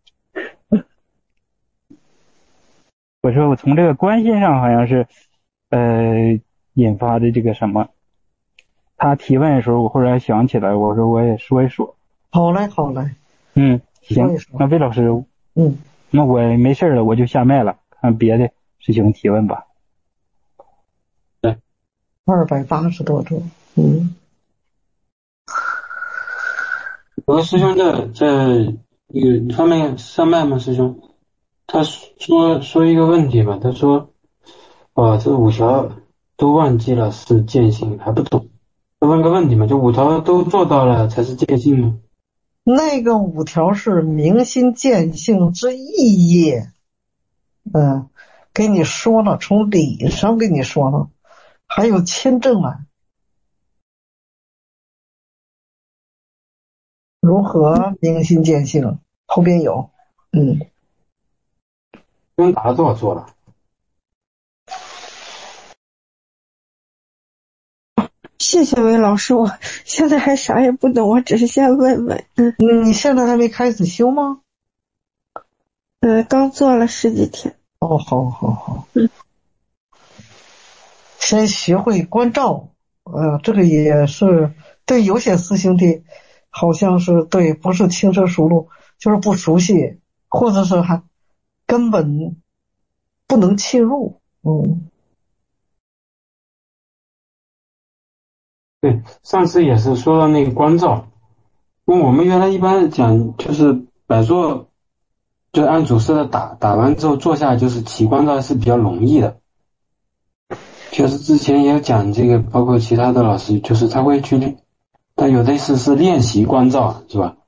我说我从这个关心上好像是引发的这个什么，他提问的时候我后来想起来，我说我也说一说。 好嘞行，那魏老师那我没事了，我就下麦了，看别的师兄提问吧。 对 280多周。 有个师兄在有方面上麦吗？师兄他说一个问题吧，他说这5条都忘记了是见性还不懂，他问个问题嘛，就5条都做到了才是见性吗？ 那个5条是明心见性之意业，给你说了，从理上给你说了，还有签证啊，如何明心见性，后边有。 不用答多少做了。 谢谢魏老师，我现在还啥也不懂，我只是先问问。 你现在还没开始修吗？ 刚做了10几天。 哦，好。先学会关照，这个也是对有些师兄弟，好像是对，不是轻车熟路，就是不熟悉，或者是还根本不能切入。 对，上次也是说到那个关照，因为我们原来一般讲就是摆坐，就按主师的打完之后坐下，就是起关照是比较容易的。确实之前也有讲这个，包括其他的老师，就是他会去，但有的是练习关照，是吧？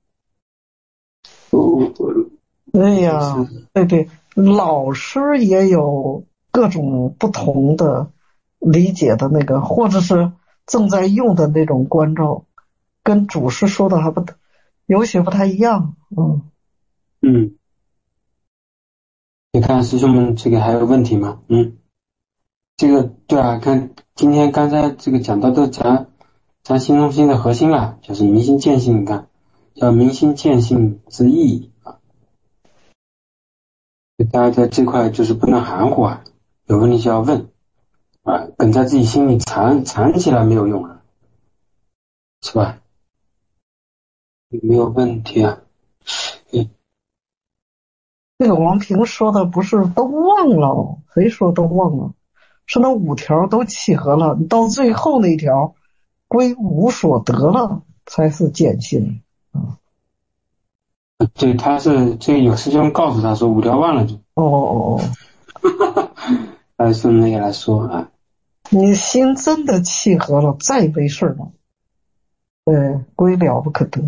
哎呀，对，老师也有各种不同的理解的那个，或者是正在用的那种关照，跟主师说的还有些不太一样。 你看师兄们这个还有问题吗？这个对啊，看今天刚才这个讲到的咱新中心的核心了，就是明心见性，你看叫明心见性之意啊。大家在这块就是不能含糊啊，有问题就要问啊，梗在自己心里藏起来没有用啊，是吧？有没有问题啊？ 这个王平说的不是都忘了，谁说都忘了？是那5条都契合了，你到最后那条归无所得了，才是见性啊。 对，他是这个有师兄告诉他说5条忘了就。还是那个来说啊。 你心真的契合了，再没事了。归了不可得。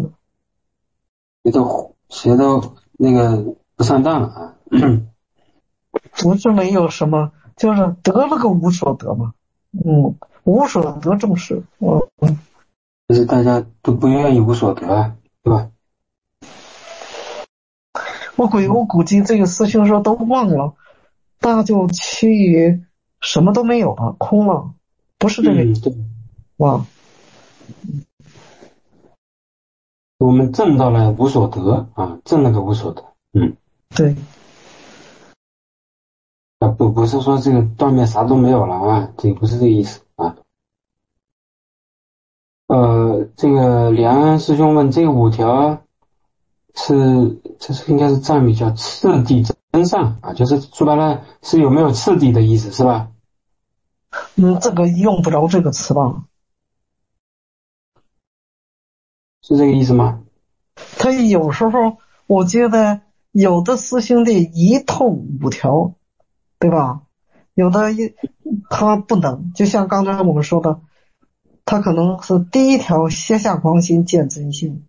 谁都那个不上当了啊。 不是没有什么，就是得了个无所得嘛。无所得正是。 就是大家都不愿意无所得啊，对吧？ 我估计这个师兄说都忘了，那就其余什么都没有了，空了，不是这个。 对。 哇。 我们证到了无所得啊，证了个无所得。 对。 不是说这个断面啥都没有了啊，这不是这个意思啊。这个梁安师兄问这个5条这是应该是藏语叫次第真善啊，就是说白了是有没有次第的意思是吧？ 这个用不着这个词吧？ 是这个意思吗？ 他有时候我觉得有的师兄弟一透5条，对吧？有的他不能，就像刚才我们说的，他可能是第1条歇下狂心见真性，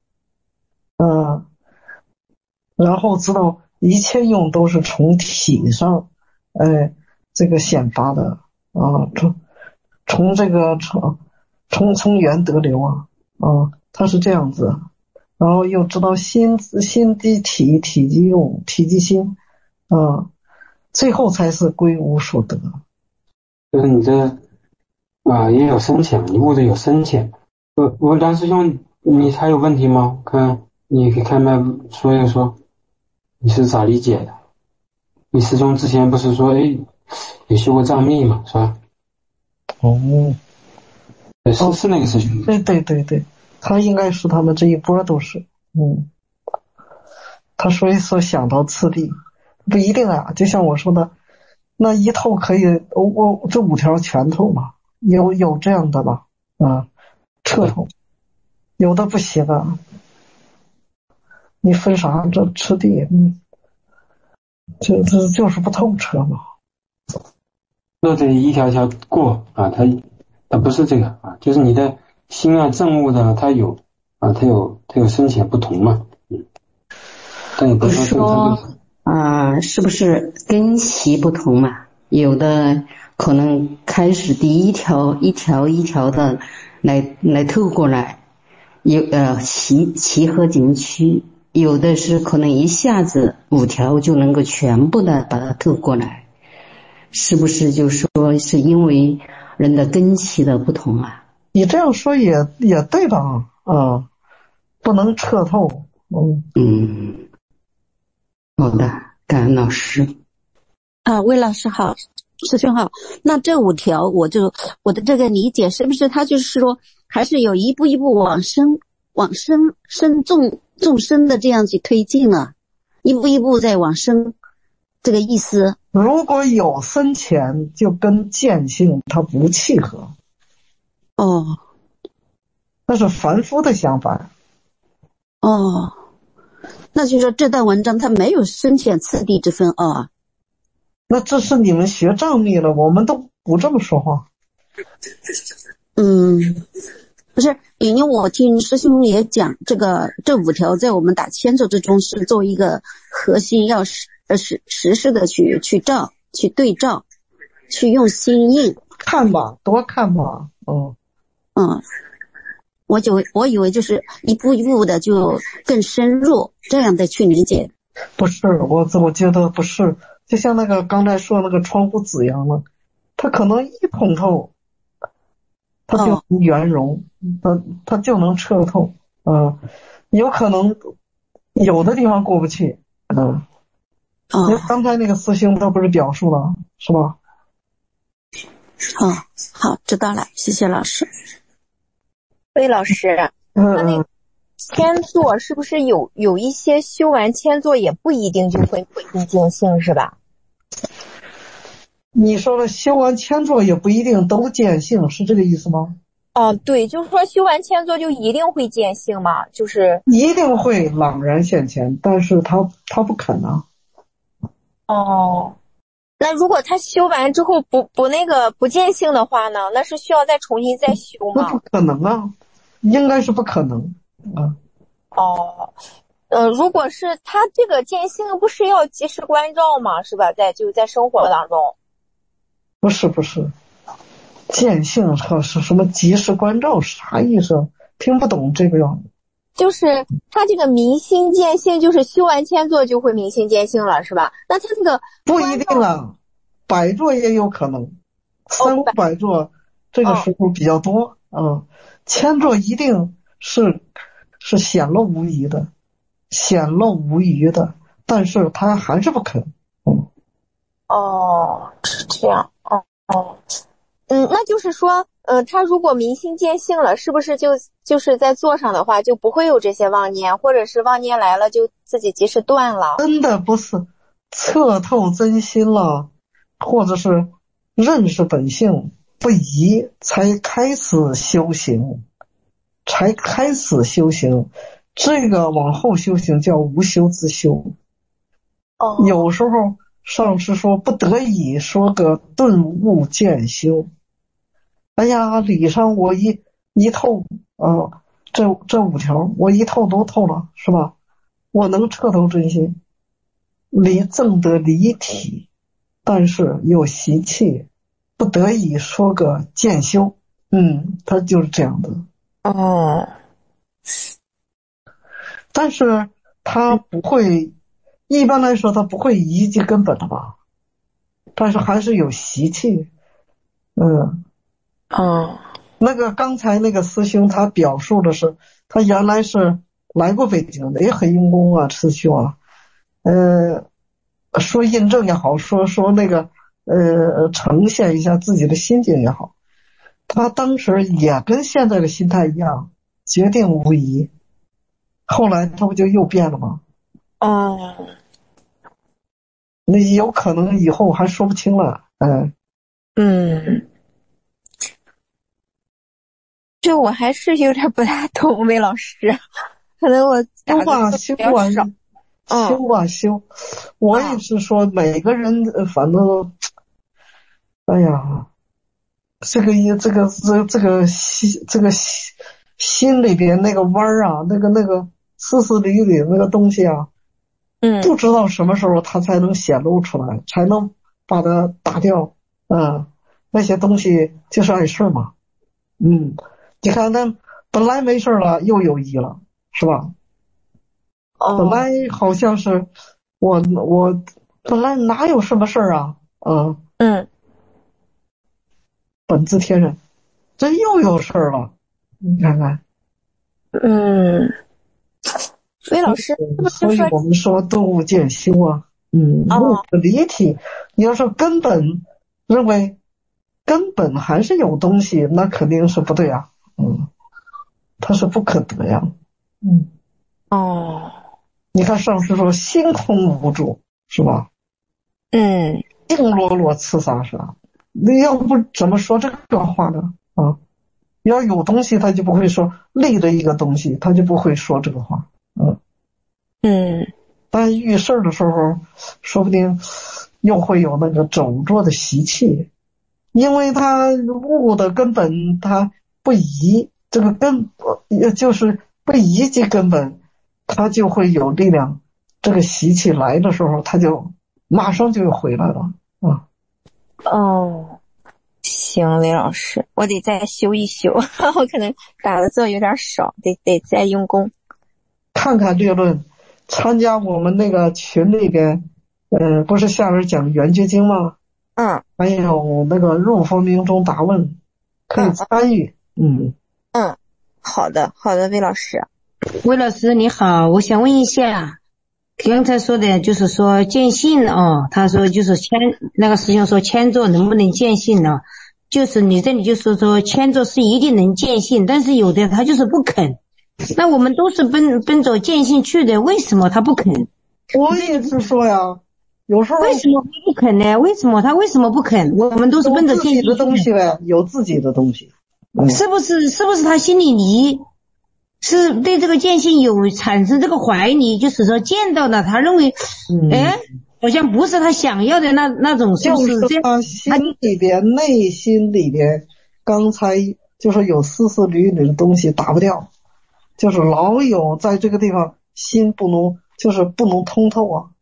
然后知道一切用都是从体上这个显发的啊，从这个从缘得流啊，他是这样子。然后又知道心即体，体即用，体即心，最后才是归无所得。 就是你这也有深浅，你悟的有深浅。我梁师兄，你还有问题吗？看你可以开麦说一说，你是咋理解的？你师兄之前不是说也修过藏密嘛，是吧？是那个师兄。 对，他应该是他们这一波都是。他所以说想到次第不一定啊，就像我说的，那一透可以我这5条全透嘛，有这样的吧？彻透，有的不行啊。你分啥这次第？就是不透彻嘛。 那得一条条过啊，它不是这个啊，就是你的心啊证悟的，它有深浅不同嘛。但也不是说是不是根习不同嘛？有的可能开始第一条一条的来透过来，有齐合进去，有的是可能一下子5条就能够全部的把它透过来，是不是就说是因为人的根习的不同啊？ 你这样说也对的啊，不能彻透。 好的，感恩老师。 魏老师好，师兄好。那这5条，我的这个理解是不是他就是说，还是有一步一步往生众生的这样去推进啊，一步一步在往生，这个意思。 如果有深浅，就跟见性它不契合。那是凡夫的想法。 那就是说这段文章它没有深浅次第之分那这是你们学藏密了，我们都不这么说话。 不是，因为我听师兄也讲，这5条在我们打千咒之中是作为一个核心，要实时的去照，去对照，去用心印看吧，多看吧。 我以为就是一步一步的就更深入，这样的去理解。 不是，我觉得不是，就像那个刚才说那个窗户纸一样了，它可能一通透，它就能圆融，它就能彻透。有可能有的地方过不去。刚才那个师兄他不是表述了是吧？ 好，知道了，谢谢老师。 魏老师，那个千座是不是有一些修完千座也不一定就会见性是吧？ 你说的修完千座也不一定都见性，是这个意思吗？ 对，就是说修完千座就一定会见性吗？就是一定会朗然现前，但是他不肯啊。 那如果他修完之后不见性的话呢？那是需要再重新再修吗？ 那不可能啊，应该是不可能如果是他这个见性，不是要及时关照吗？是吧？在生活当中。 不是，见性是什么及时关照？啥意思？听不懂这个样子。 就是他这个明心见性，就是修完千座就会明心见性了，是吧？那他这个不一定了，100座也有可能，300-500座这个时候比较多。千座一定是显露无疑的，但是他还是不肯。 是这样。那就是说，他如果明心见性了，是不是就是在座上的话，就不会有这些妄念，或者是妄念来了就自己及时断了？ 真的不是彻透真心了，或者是认识本性不疑，才开始修行。这个往后修行叫无修之修。有时候上师说不得已说个顿悟渐修。哎呀，理上我一透这5条我一透都透了，是吧？我能彻透真心，证得离体，但是有习气，不得已说个渐修。他就是这样的。但是他不会，一般来说他不会移及根本的吧，但是还是有习气。那个刚才那个师兄他表述的是，他原来是来过北京的，也很用功啊，师兄啊。说印证也好，说那个呈现一下自己的心境也好，他当时也跟现在的心态一样，决定无疑。后来他不就又变了吗？那有可能以后还说不清了。 这我还是有点不大懂，魏老师，可能我修。我也是说每个人反正，哎呀，这个心里边那个弯啊，那个丝丝缕缕那个东西啊，不知道什么时候它才能显露出来，才能把它打掉。那些东西就是碍事嘛。你看他本来没事了，又有疑了，是吧？本来好像是我本来哪有什么事啊？本自天人， 这又有事儿了，你看看。 魏老师， 所以我们说动物见修啊，离体。你要说根本认为根本还是有东西，那肯定是不对啊，它是不可得呀，你看上师说心空无主，是吧？净落落刺杀杀，你要不怎么说这个话呢？要有东西他就不会说立的一个东西，他就不会说这个话。但遇事儿的时候，说不定又会有那个走弱的习气，因为他物的根本他不移，这个根就是不移及根本，他就会有力量。这个习气来的时候，他就马上就回来了。 行，魏老师，我得再修一修，我可能打的字有点少，得再用功。 看看略论，参加我们那个群里边，不是下边讲圆觉经吗？还有那个入佛明中答问，可以参与。 好的，魏老师。 魏老师你好，我想问一下，刚才说的就是说见性他说就是那个师兄说谦座能不能见性呢？就是你这里就是说谦座是一定能见性，但是有的他就是不肯。那我们都是奔走见性去的，为什么他不肯？ 我也是说呀，有时候为什么不肯呢？为什么不肯？我们都是奔走见性的东西呗，有自己的东西。 是不是他心里离？是对这个见性有产生这个怀疑，就是说见到了他认为好像不是他想要的那种，是不是这样？ 他心里边内心里边刚才就是有丝丝缕缕的东西打不掉，就是老有在这个地方心不能通透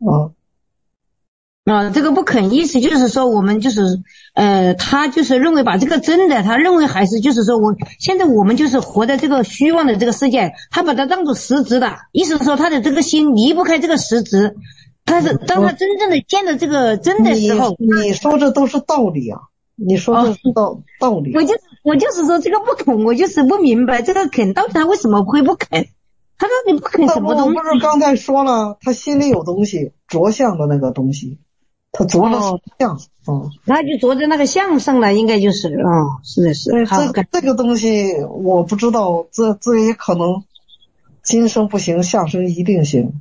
这个不肯意思就是说我们就是他就是认为把这个真的，他认为还是就是说现在我们就是活在这个虚妄的这个世界，他把它当作实质的，意思说他的这个心离不开这个实质，但是当他真正的见到这个真的时候， 你说这都是道理啊，你说这是道理。 我就是说这个不肯，我就是不明白这个肯到底他为什么会不肯，他到底不肯什么东西？ 不是刚才说了，他心里有东西，着相的那个东西，他着了相， 他就着在那个相上了，应该就是是的是。 这个东西我不知道，这也可能今生不行，下生一定行。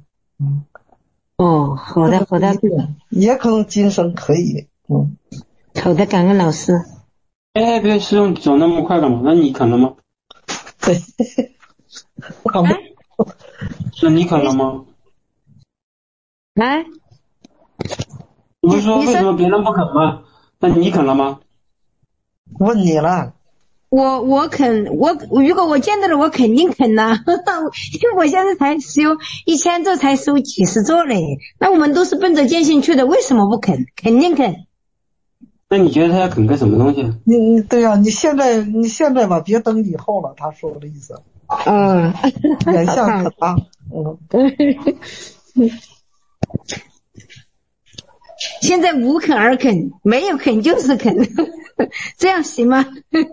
好的， 也可能今生可以。 好的，感恩老师。 别师兄走那么快干嘛？那你肯了吗？ 对， 那你肯了吗？你不是说为什么别人不肯吗？那你肯了吗？ 问你了。 我肯，如果我见到了，我肯定肯呐。因为我现在才修1000座，才修几十座嘞。那我们都是奔着见性去的，为什么不肯？肯定肯。 那你觉得他要肯个什么东西？ 对呀，你现在吧，别等以后了。他说的意思。眼下肯啊。 现在无肯而肯，没有肯就是肯，这样行吗？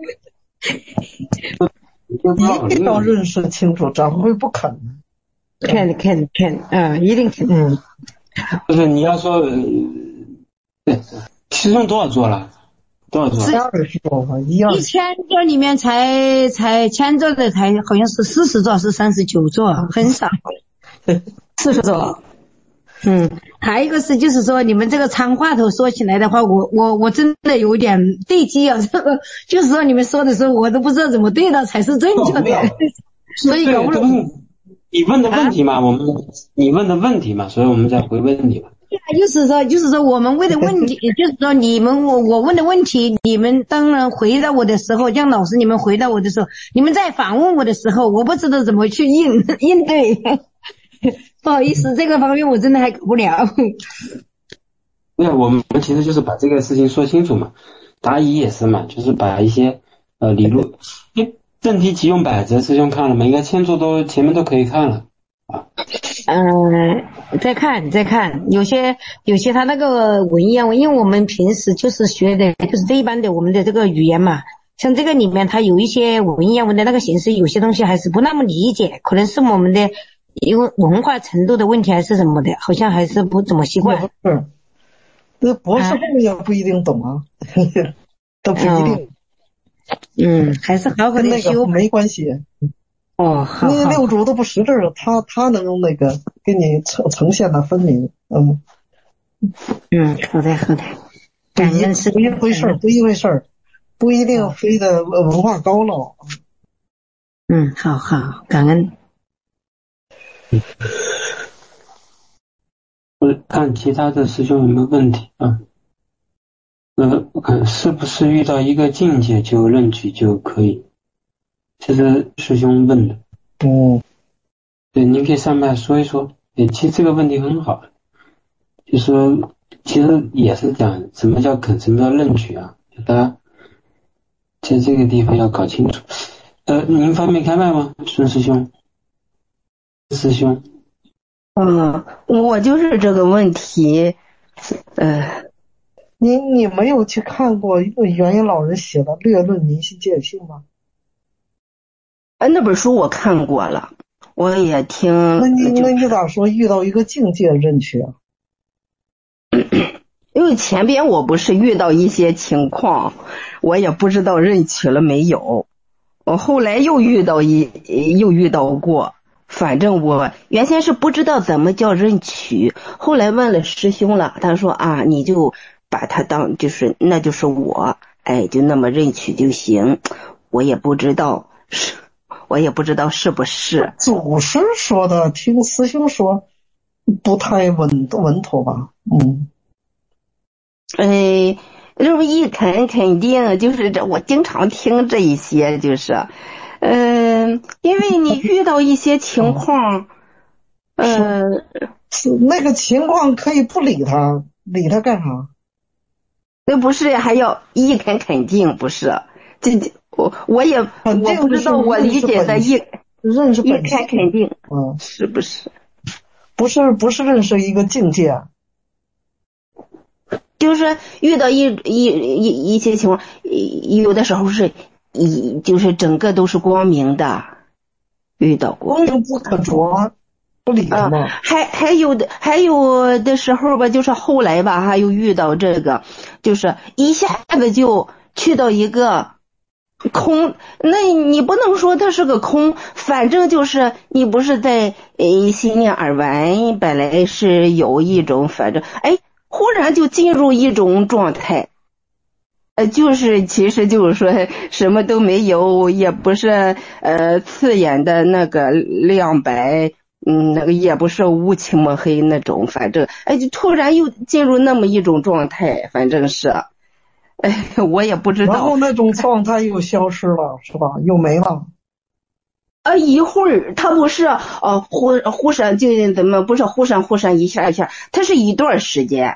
一定要认识清楚，怎么会不肯？ 肯，一定肯。 不是你要说，其中多少座了？多少座 ？20座吧 ，1000座里面才1000座的才好像是40座，是39座，很少。40座。还有一个是就是说你们这个长话头说起来的话，我真的有点对机啊，这个就是说你们说的时候我都不知道怎么对到才是正确的，所以搞不懂。 你问的问题嘛，你问的问题嘛，所以我们在回问你嘛。 就是说我们问的问题，就是说你们我问的问题，你们当然回答我的时候，像老师你们回答我的时候，你们在反问我的时候，我不知道怎么去应对。不好意思，这个方面我真的还搞不了。 对，我们其实就是把这个事情说清楚嘛。答疑也是嘛，就是把一些理论正题急用百则，师兄看了吗？应该1000座都前面都可以看了啊。 再看，有些他那个文言，因为我们平时就是学的就是这一般的我们的这个语言嘛， 像这个里面它有一些文言文的那个形式，有些东西还是不那么理解，可能是我们的因为文化程度的问题还是什么的，好像还是不怎么习惯。 是，那博士后也不一定懂啊，都不一定。 还是好好的修， 跟那个没关系。 哦，好， 你六祖都不识字，他能那个给你呈现的分明。 好的。感恩是不一回事，不一定非得文化高了。 好，感恩。 我看其他的师兄有没有问题啊？我看是不是遇到一个境界就认取就可以？这是师兄问的。对，您可以上麦说一说。其实这个问题很好，就说其实也是讲什么叫肯，什么叫认取啊？大家在这个地方要搞清楚。您方便开麦吗，孙师兄？师兄。 我就是这个问题。 你没有去看过一个元音老人写的《略论明心见性》吗？ 那本书我看过了，我也听。 那你咋说遇到一个境界认取啊？ 因为前边我不是遇到一些情况，我也不知道认取了没有。我后来又遇到过，反正我原先是不知道怎么叫认取，后来问了师兄了，他说啊，你就把它当那就是我，就那么认取就行。我也不知道是不是。 祖师说的，听师兄说不太稳妥吧？ 这么一肯定就是我经常听这一些，就是因为你遇到一些情况， 是那个情况可以不理他干啥？ 那不是还要一肯定，不是？我也我不知道我理解的一肯定，是不是？ 不是认识一个境界。 就是遇到一些情况，有的时候是就是整个都是光明的，遇到过。 光明不可着，不理他吗？ 还有的时候吧，就是后来吧，还有遇到这个，就是一下子就去到一个空，那你不能说它是个空，反正就是你不是在心念耳闻，本来是有一种反正忽然就进入一种状态，其实就是说什么都没有，也不是刺眼的那个亮白，那个也不是乌漆抹黑那种，反正就突然又进入那么一种状态，反正是，我也不知道。 然后那种状态又消失了，是吧？又没了。 一会儿他不是忽闪就怎么不是忽闪一下，他是一段时间，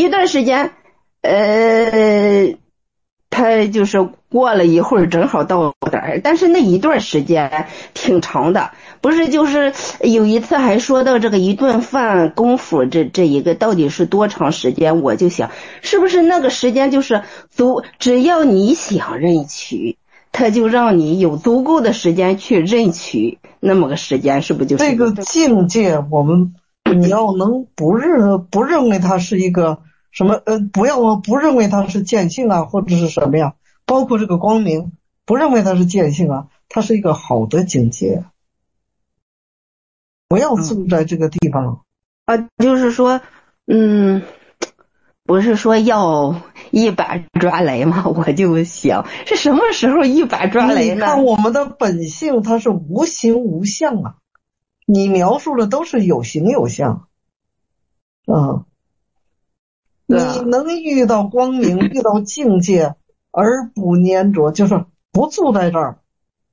他就是过了一会儿正好到点儿，但是那一段时间挺长的，不是就是有一次还说到这个一顿饭功夫这一个到底是多长时间，我就想是不是那个时间就是只要你想认取，他就让你有足够的时间去认取，那么个时间是不是就是这个境界？你要能不认为它是一个什么不认为它是见性啊，或者是什么呀？包括这个光明，不认为它是见性啊，它是一个好的境界。不要住在这个地方就是说不是说要一把抓来吗？我就想是什么时候一把抓来呢？ 你看我们的本性它是无形无相啊，你描述的都是有形有相。你能遇到光明遇到境界而不粘着，就是不住在这儿，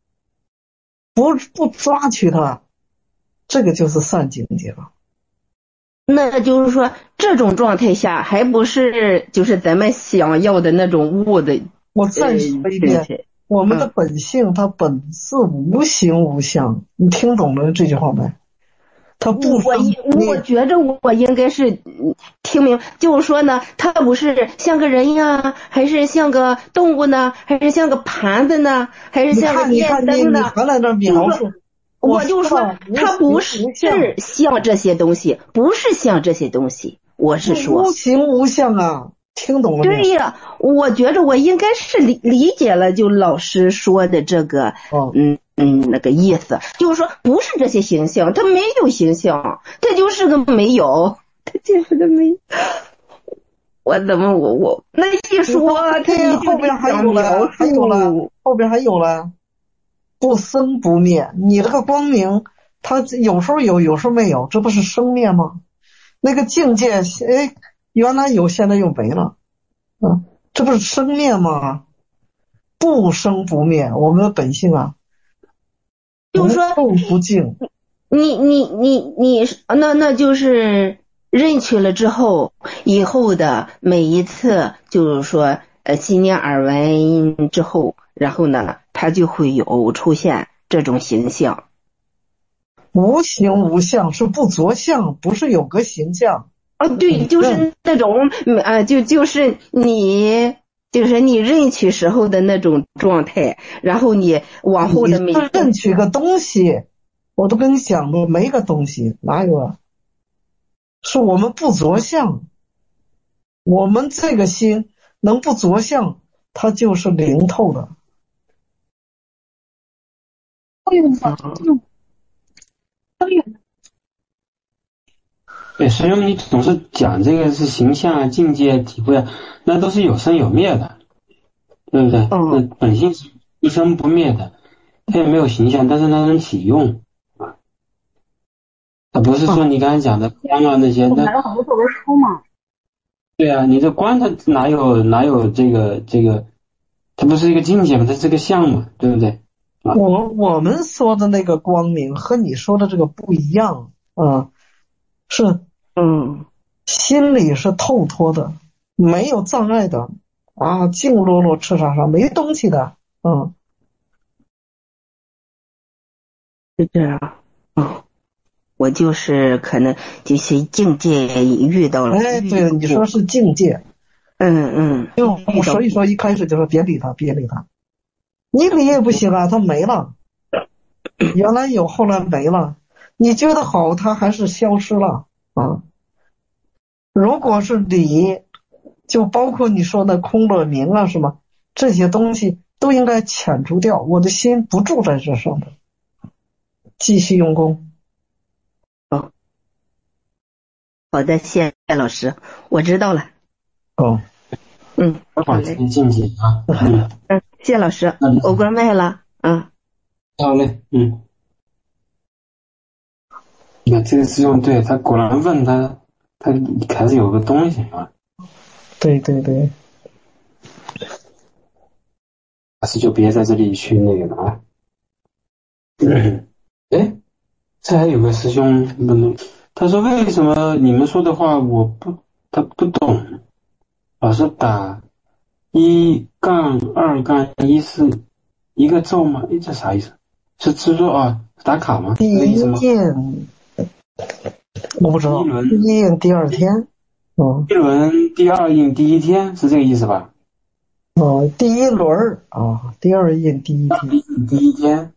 不抓取它，这个就是善境界了。 那就是说这种状态下还不是就是咱们想要的那种悟的。 我再说一遍，我们的本性它本是无形无相，你听懂了这句话没？ 他不我觉着我应该是听明，就是说呢，他不是像个人呀，还是像个动物呢，还是像个盘子呢，还是像个电灯呢？ 你来这描述， 我就说他不是像这些东西，不是像这些东西，我是说无形无相啊，听懂了没有？ 对呀，我觉着我应该是理解了，就老师说的这个，那个意思，就是说不是这些形象，它没有形象，它就是个没有，它就是个没。我怎么我那一说，它后边还有了，后边还有了，不生不灭。你这个光明，它有时候有，有时候没有，这不是生灭吗？那个境界，原来有，现在又没了，这不是生灭吗？不生不灭，我们的本性啊。 就是说不净， 你那就是认取了之后，以后的每一次就是说心念耳闻之后，然后呢，它就会有出现这种形象。 无形无相是不着相，不是有个形象。 对，就是那种就是你认取时候的那种状态，然后你往后的每认取个东西，我都跟你讲了，没个东西哪有啊？是我们不着相，我们这个心能不着相，它就是灵透的。 对，师兄，你总是讲这个是形象啊、境界、体会啊，那都是有生有灭的，对不对？那本性是一生不灭的，它也没有形象，但是它能起用啊。它不是说你刚才讲的光啊那些，那对啊，你这光它哪有这个，它不是一个境界嘛，它是个相嘛，对不对？ 我们说的那个光明和你说的这个不一样啊。是，心里是透脱的，没有障碍的啊，静落落赤沙沙，没东西的， 是这样，我就是可能这些境界遇到了， 对，你说是境界，所以说一开始就说别理他，你理也不行啊，他没了，原来有，后来没了。你觉得好，它还是消失了啊。如果是理，就包括你说的空乐明啊什么这些东西都应该遣除掉，我的心不住在这上的，继续用功。 好的，谢谢老师，我知道了。 好嘞，境界啊。 谢谢老师，我关麦了。 好嘞，那这个师兄对他果然问他还是有个东西啊。 对， 还是就别在这里去那个了啊。这还有个师兄问，他说为什么你们说的话他不懂，老是打1-2-14一个咒吗？这啥意思？是制作啊打卡吗？ 第一印我不知道，第一印第二天， 一轮第二印第一天是这个意思吧？ 第一轮啊，第二印第一天， 第一天。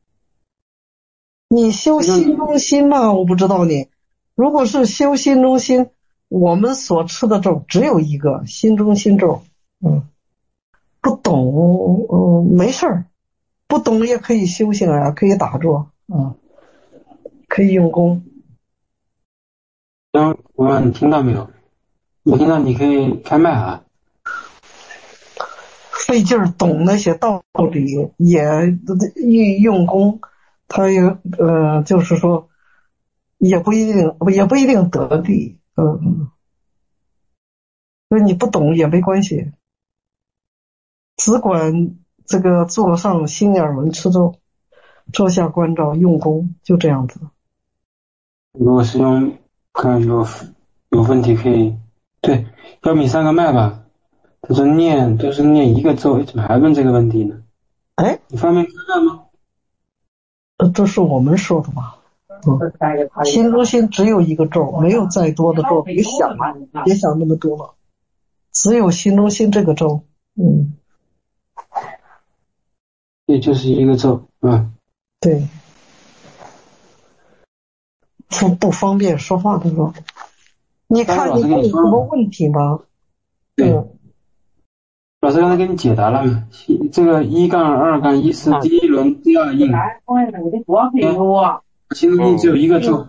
你修心中心吗？我不知道你。如果是修心中心，我们所吃的咒只有一个心中心咒。不懂，没事儿，不懂也可以修行啊，可以打坐，可以用功。 我你听到没有？我听到，你可以开麦啊。 费劲儿懂那些道理，也用功，他也就是说也不一定得力，所以你不懂也没关系，只管这个坐上心眼闻持咒，坐下关照用功，就这样子。 如果是用看有问题可以对，要不你上个麦吧。他说都是念一个咒，怎么还问这个问题呢？ 哎， 你方便看看吗？ 这是我们说的吧？ 心中心只有一个咒，没有再多的咒，别想了，别想那么多了，只有心中心这个咒。 对，就是一个咒。 对，不方便说话的时候，你看你有什么问题吗？ 对，老师刚才给你解答了，这个1-2-14第一轮第二印，心中心只有一个咒，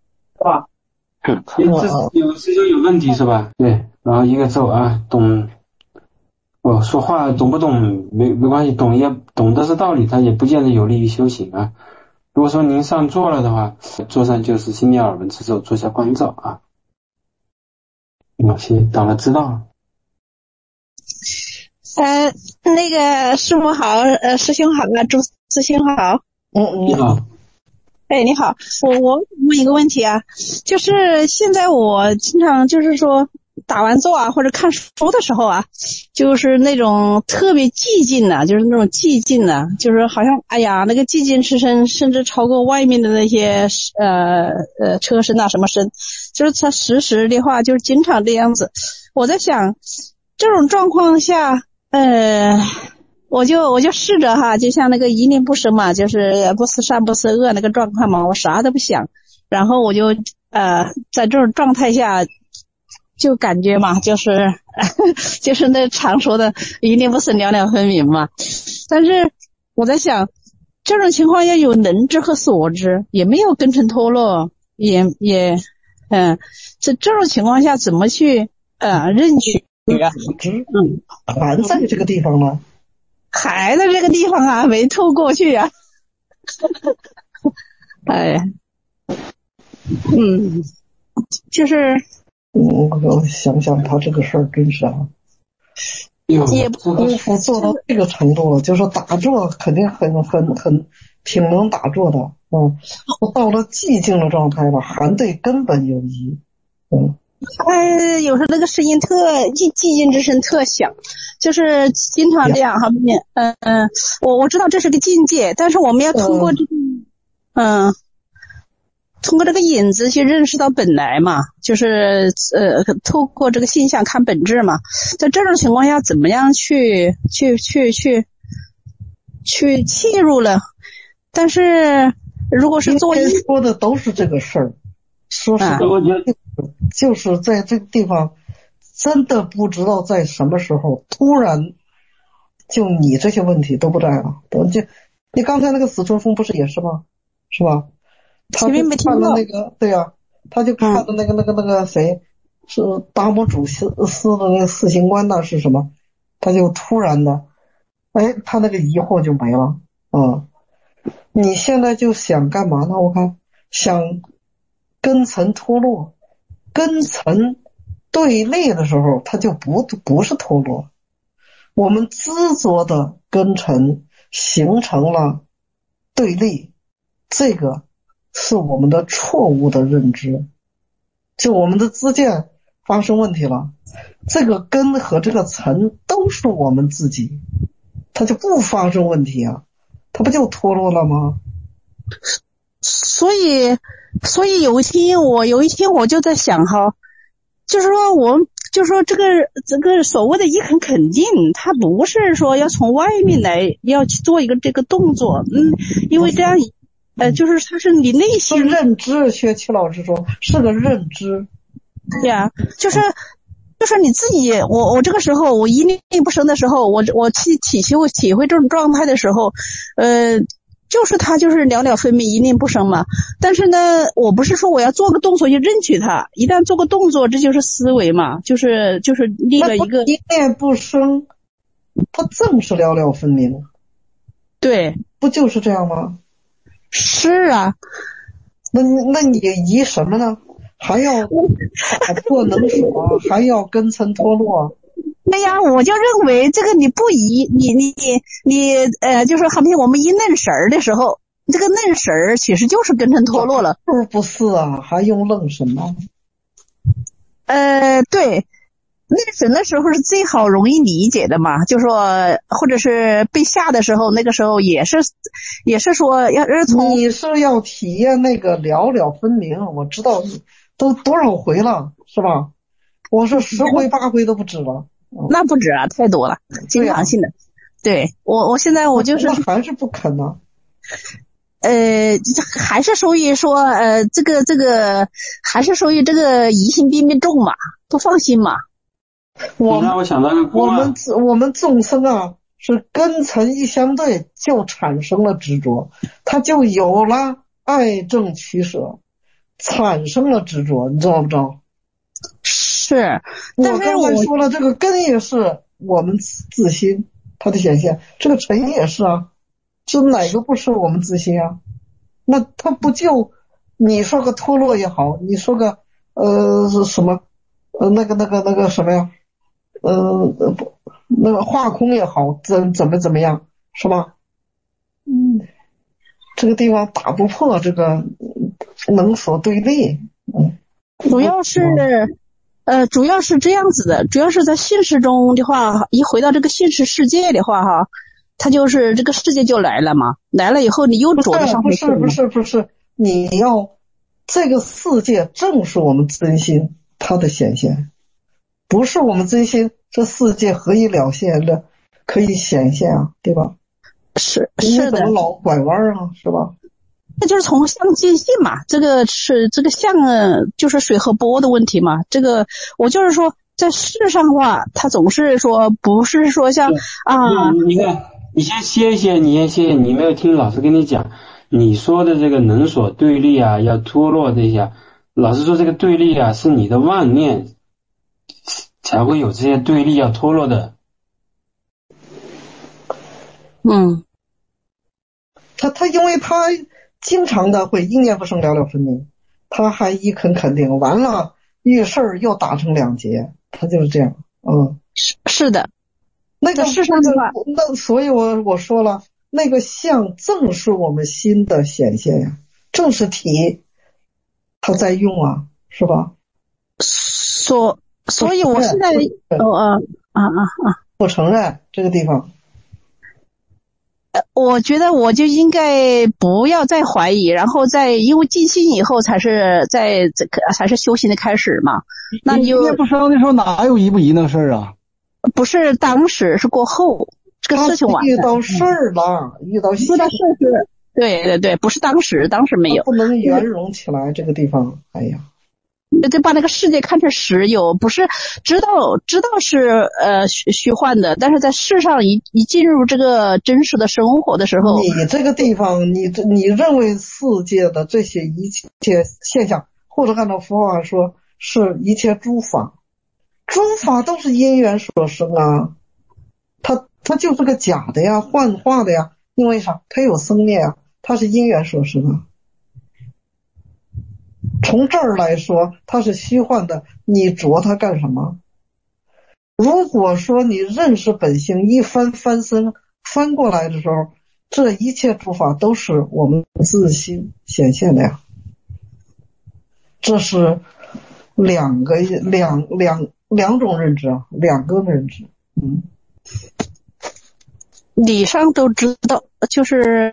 有师兄有问题是吧？对，然后一个咒啊，懂。说话懂不懂没关系，懂的是道理，它也不见得有利于修行啊。如果说您上座了的话，座上就是心念耳闻之咒，做下关照啊。行，懂了，知道了。 那个师父好，师兄好啊，朱师兄好。 你好。 你好，我问一个问题啊，就是现在我经常就是说打完坐啊，或者看书的时候啊，就是那种特别寂静的，就是那种寂静的，就是好像哎呀，那个寂静之声甚至超过外面的那些车声啊什么声，就是它时的话就是经常这样子。我在想这种状况下，我就试着哈，就像那个一念不生嘛，就是不思善不思恶那个状况嘛，我啥都不想，然后我就在这种状态下就感觉嘛，就是那常说的一念不生了了分明嘛。但是我在想这种情况要有能知和所知，也没有根尘脱落，这种情况下怎么去认取还在这个地方吗？ 还在这个地方啊，没透过去啊。就是我想想他这个事儿真是啊， 也功夫做到这个程度了，就是打坐肯定很挺能打坐的。到了寂静的状态了，还对根本有疑。 有时候那个声音寂静之声特响，就是经常这样哈。我知道这是个境界，但是我们要通过这个通过这个影子去认识到本来嘛，就是透过这个现象看本质嘛。在这种情况下怎么样去切入了？但是如果是做说的都是这个事儿，说实话，就是在这个地方真的不知道在什么时候突然就你这些问题都不在了，你刚才那个死春风不是也是吗？是吧？他就看的那个，对呀，他就看的那个谁是达摩祖师的那个四行观那是什么？他就突然的，他那个疑惑就没了。你现在就想干嘛呢？我看想根尘脱落，根尘对立的时候，它就不是脱落。我们执着的根尘形成了对立，这个是我们的错误的认知，就我们的知见发生问题了。这个根和这个尘都是我们自己，它就不发生问题啊，它不就脱落了吗？ 所以有一天我就在想哈，就是说这个所谓的一肯定，它不是说要从外面来要去做一个这个动作，因为这样就是它是你内心认知，学齐老师说是个认知。 对呀，就是你自己，我这个时候我一念不生的时候，我去体会这种状态的时候，就是它就是了了分明一念不生嘛。但是呢，我不是说我要做个动作去认取它，一旦做个动作，这就是思维嘛，就是立了一个一念不生，它正是了了分明。 对， 不就是这样吗？ 是啊。 那你疑什么呢？还要打破能所，还要根尘脱落。 对呀，我就认为这个你不疑，你就是好比我们一愣神儿的时候，这个愣神儿其实就是根尘脱落了。 不是啊，还用愣什么？ 对， 那时候是最好容易理解的嘛，就说或者是被吓的时候，那个时候也是说要是从你是要体验那个了了分明，我知道都多少回了，是吧？我是10回8回都不止了。 那不止啊，太多了，经常性的。对，我现在我就是还是不肯呢。 还是属于说这个还是属于这个疑心病重嘛，不放心嘛。 我想到一个我们众生啊，是根尘一相对就产生了执着，它就有了爱憎取舍，产生了执着，你知道不知道？ 是， 我刚才说了，这个根也是我们自心它的显现，这个尘也是啊，这哪个不是我们自心啊？那它不就你说个脱落也好，你说个什么那个什么呀？那个化空也好，怎么样，是吧？这个地方打不破这个能所对立。 主要是这样子的，主要是在现实中的话，一回到这个现实世界的话哈，它就是这个世界就来了嘛，来了以后你又着得上回去。 不是，你要这个世界正是我们真心它的显现，不是我们真心这世界何以了现的可以显现啊，对吧？ 是的。 你怎么老拐弯啊，是吧？ 那就是从相见性嘛，这个相就是水和波的问题嘛。这个我就是说，在世上的话，他总是说不是说像你看，你先歇一歇，你没有听老师跟你讲，你说的这个能所对立啊，要脱落这些，老师说这个对立啊，是你的妄念才会有这些对立要脱落的。 他因为他经常的会一念不生了了分明，他还一肯定，完了遇事儿又打成2截，他就是这样。 是的。 那个世上的话， 那所以我说了，那个相正是我们心的显现呀，正是体，他在用啊，是吧？ 所以我现在不承认这个地方。 我觉得我就应该不要再怀疑，然后因为尽心以后才是修行的开始嘛。那你就不生的时候哪有疑不疑那个事儿啊？不是当时，是过后这个事情完了。 遇到事儿了，遇到事是。对，不是当时没有。 不能圆融起来这个地方，哎呀。 就把那个世界看成实有，不是知道是虚幻的，但是在世上一进入这个真实的生活的时候， 你这个地方，你认为世界的这些一切现象，或者按照佛法说是一切诸法都是因缘所生啊，它就是个假的呀，幻化的呀，因为啥？它有生灭啊，它是因缘所生啊。从这儿来说，它是虚幻的，你着它干什么？如果说你认识本性，一翻身翻过来的时候，这一切诸法都是我们自心显现的呀。这是两种认知啊，两个认知。 理上都知道，就是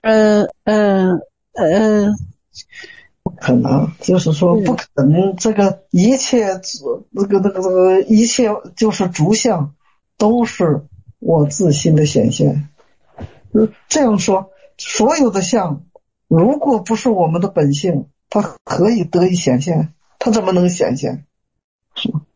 不可能，就是说不可能，这个一切一切就是诸相都是我自心的显现。这样说，所有的相如果不是我们的本性，它可以得以显现，它怎么能显现？是吗？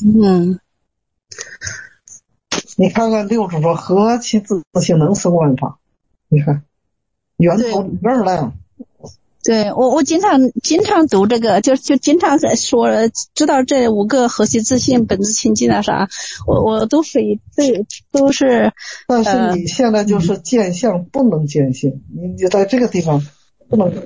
你看看六祖说何其自性能生万法，你看源头里边来。 对，我经常读这个，就经常说知道这5个核心自信、本自清净啊啥，我都都是。 但是你现在就是见相不能见性，你在这个地方不能。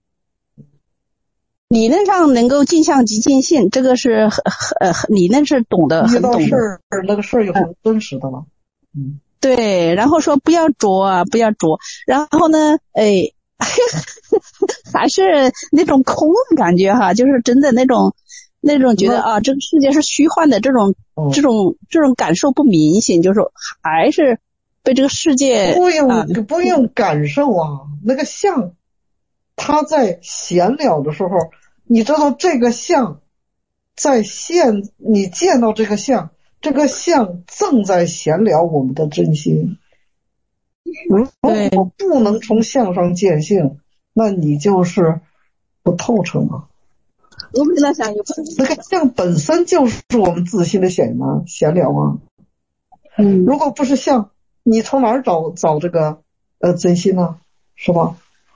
理论上能够尽相即尽性，这个是理论是懂得很懂的。遇到事儿，那个事儿有很真实的了。 对，然后说不要着，然后呢，还是那种空的感觉哈，就是真的那种那种觉得啊，这个世界是虚幻的这种感受不明显，就是还是被这个世界不用感受啊。那个像他在闲聊的时候，你知道这个像在你见到这个像正在闲聊我们的真心。如果不能从相上见性，那你就是不透彻嘛。 我们跟他想那个像本身就是我们自心的闲聊啊。如果不是像，你从哪儿找这个真心呢？是吧？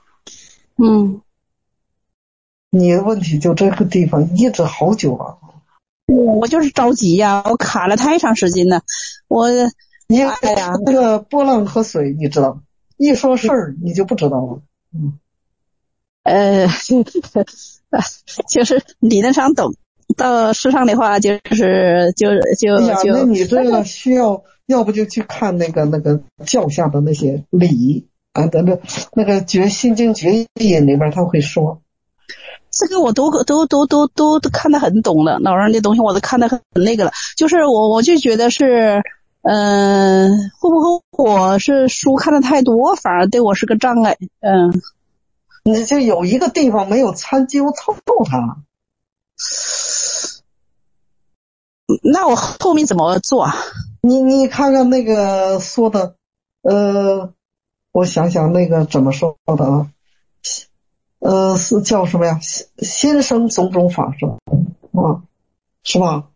你的问题就这个地方一直好久了。 我就是着急呀，我卡了太长时间了。 因为这个波浪和水，你知道，一说事儿你就不知道了。 就是理论上懂，到事上的话就是那你这个需要不就去看那个教下的那些礼仪啊，那个心经决引里边他会说。 这个我都看得很懂了，老人的东西我都看得很那个了。就是我就觉得是会不会我是书看得太多，反而对我是个障碍。 你就有一个地方没有参究透它。 那我后面怎么做啊？ 你看看那个说的，我想想那个怎么说的啊？是叫什么呀？心生种种法生啊，是吧？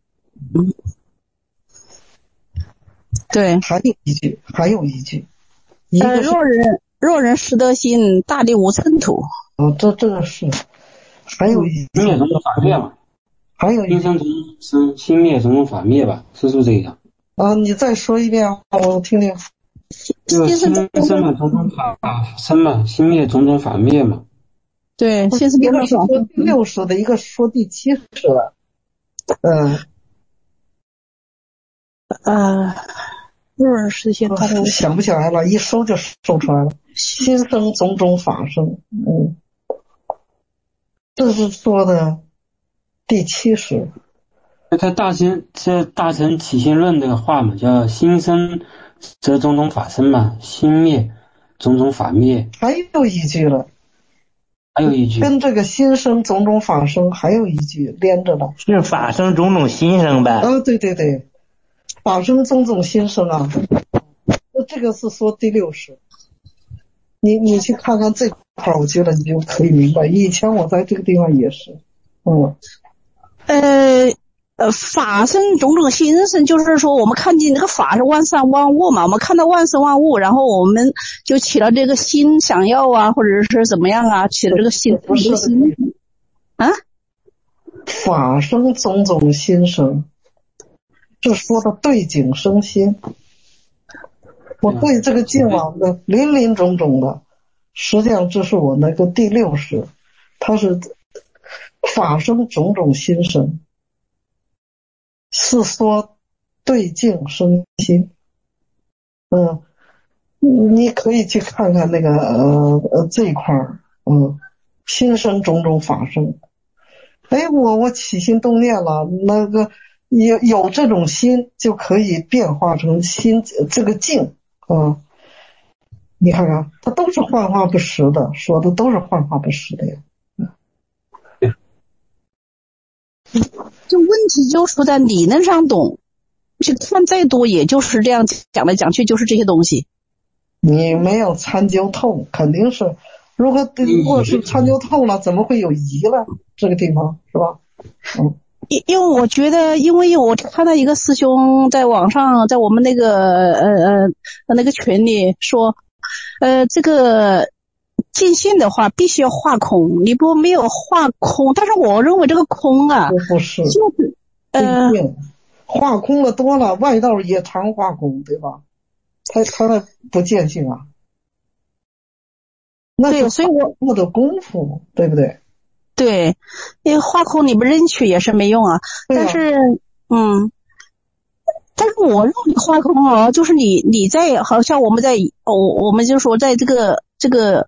对。 还有一句， 若人识得心，大地无尘土。 这个是。还有一句， 心灭种种法灭嘛。 还有一句， 心灭种种法灭吧，是不是这样？ 你再说一遍，我听听。 心生嘛，种种法生嘛，心灭种种法灭嘛。 对， 一个是说第60的，一个说第70的。 若人识心， 想不起来了，一搜就搜出来了。心生种种法生，这是说的第70。 他大乘起心论这个话嘛，叫心生则种种法生嘛，心灭种种法灭。 还有一句了。跟这个心生种种法生还有一句连着了。 是法生种种心生呗？ 对，法生种种心生啊。那这个是说第60。你去看看这块，我觉得你就可以明白。以前我在这个地方也是。 法生种种心生，就是说我们看见那个法是万善万物嘛，我们看到万事万物，然后我们就起了这个心想要啊，或者是怎么样啊，起了这个心。 不是啊？法生种种心生，这说的对境生心。我对这个境网的林林种种的，实际上这是我那个第60，它是法生种种心生。是说对境生心。你可以去看看那个这一块心生种种法生。我起心动念了，那个有这种心就可以变化成心这个境。你看看它都是幻化不实的，说的都是幻化不实的呀。 这问题就出在理论上懂，去看再多也就是这样讲来讲去就是这些东西。 你没有参究透，肯定是。如果是参究透了，怎么会有疑了？这个地方是吧？ 因为我觉得，因为我看到一个师兄在网上，在我们那个那个群里说，这个见性的话必须要化空，你没有化空，但是我认为这个空啊， 不是， 就是化空了多了，外道也常化空，对吧？他的不见性啊，那是所以我的功夫，对不对？ 对，因为化空你不认取也是没用啊。但是我认为化空就是你在好像我们就说在这个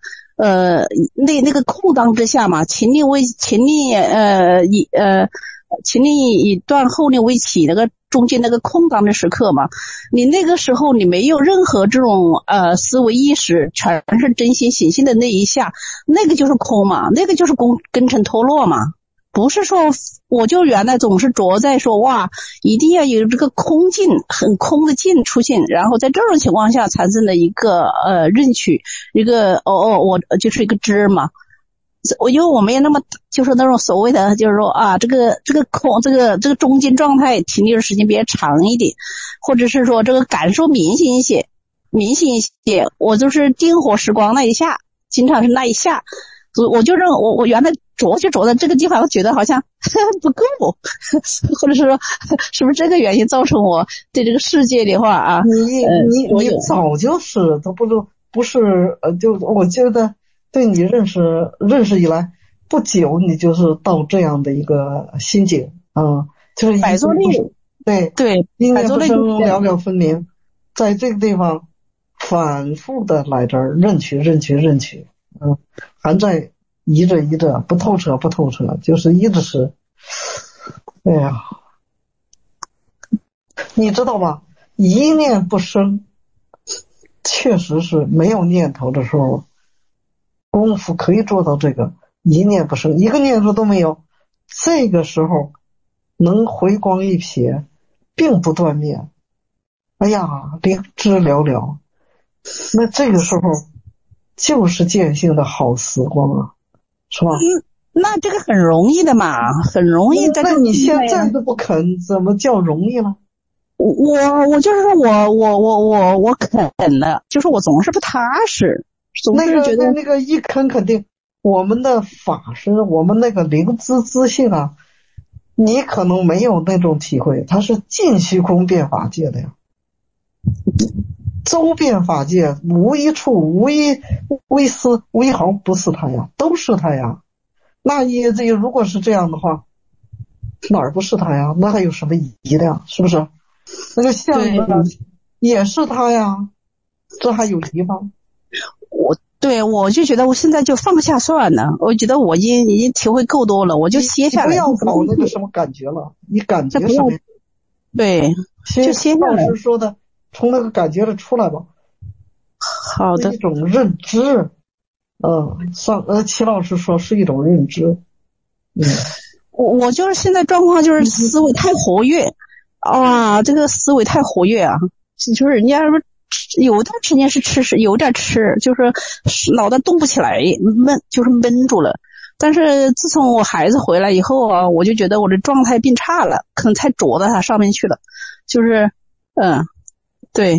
那个空当之下嘛，勤力请你以断后念为起，那个中间那个空档的时刻嘛，你那个时候你没有任何这种思维意识，全是真心行心的那一下，那个就是空嘛，那个就是根尘脱落嘛。不是说我就原来总是着在说哇一定要有这个空境，很空的境出现，然后在这种情况下产生了一个认取，一个我就是一个知嘛。因为我没有那么就是那种所谓的就是说啊这个空这个中间状态停留的时间比较长一点，或者是说这个感受明显一些，我就是定火时光那一下，经常是那一下，我就我原来着在这个地方，我觉得好像不够，或者是说是不是这个原因造成我对这个世界的话啊， 你早就是都不是就我觉得对你认识以来不久，你就是到这样的一个心境啊，就是百作力，对， 一念不生，了了分明，在这个地方反复的来这儿认取，还在移着不透彻，就是一直是，哎呀，你知道吗？一念不生，确实是没有念头的时候，功夫可以做到这个一念不生，一个念头都没有，这个时候能回光一瞥，并不断灭。哎呀，灵知寥寥，那这个时候就是见性的好时光啊，是吧？ 那这个很容易的嘛，很容易。 那你现在都不肯，怎么叫容易了？ 我就是说我肯了，就是我总是不踏实，总是觉得那个一肯定，我们的法师，我们那个灵知性啊，你可能没有那种体会，它是尽虚空变法界的呀。周遍法界无一处无一微丝无一毫不是他呀，都是他呀。那这如果是这样的话，哪儿不是他呀？那还有什么疑的呀？是不是？那个相也是他呀，这还有疑吗？ 我就觉得我现在就放下算了，我觉得我已经体会够多了，我就歇下来。 不要搞那个什么感觉了，你感觉什么？ 对，就歇下来。 老师说的，从那个感觉里出来吧。 好的。 是一种认知，齐老师说是一种认知。 我就是现在状况就是思维太活跃，哇，这个思维太活跃啊！就是人家说有段时间是有点吃，就是脑袋动不起来，闷住了。但是自从我孩子回来以后啊，我就觉得我的状态变差了，可能太着到他上面去了。就是对，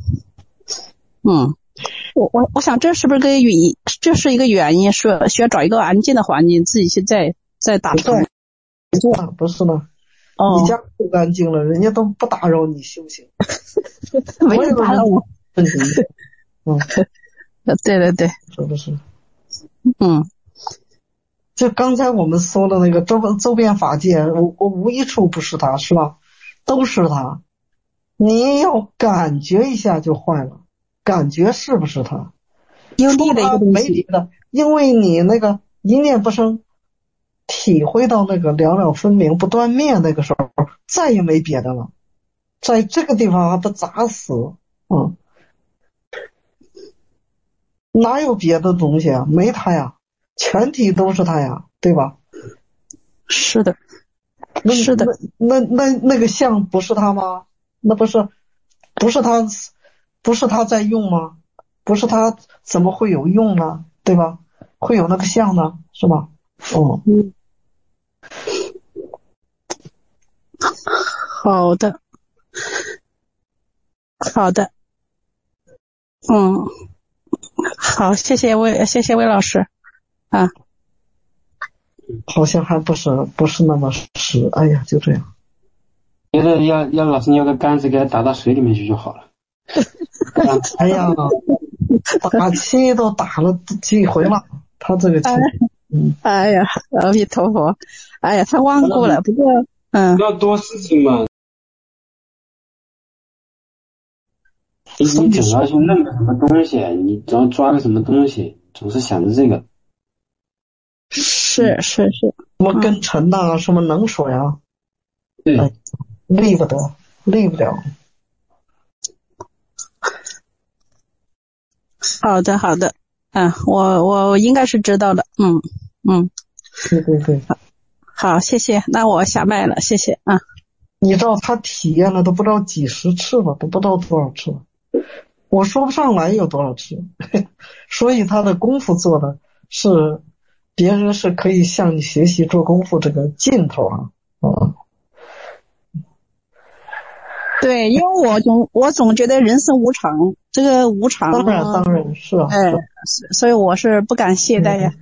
我想这是不是这是一个原因，是需要找一个安静的环境，自己去再打坐。 不是呢，你家不干净了，人家都不打扰你修行。 没人打扰我。对， 是不是？就刚才我们说的那个周边法界，我无一处不是他，是吧？都是他。你要感觉一下就坏了，感觉是不是他？ 有力的一个东西， 没别的，因为你那个一念不生，体会到那个了了分明不断灭那个时候，再也没别的了。在这个地方还不砸死，哪有别的东西啊？没他呀，全体都是他呀，对吧？ 是的， 那个像不是他吗？那不是他在用吗？不是他怎么会有用呢？对吧？会有那个像呢，是吧？ 好的，好，谢谢魏老师啊。 好像还不是那么实，哎呀，就这样。 觉得要老师，你有个杆子给他打到水里面去就好了。 哎呀，打气都打了几回了，他这个气。 哎呀，阿弥陀佛，哎呀，他忘过了，不过要多事情嘛。你总要去弄个什么东西，你总要抓个什么东西，总是想着这个。 是， 什么跟尘呐，什么能水啊， 对， 离不得，离不了。 好的，好的，我应该是知道的， 对对对， 好，谢谢，那我下麦了，谢谢啊。 你知道他体验了都不知道几十次了，都不知道多少次了，我说不上来有多少次，所以他的功夫做的是别人是可以向你学习做功夫这个劲头啊。 对，因为我总觉得人生无常，这个无常当然是啊， 所以我是不敢懈怠呀。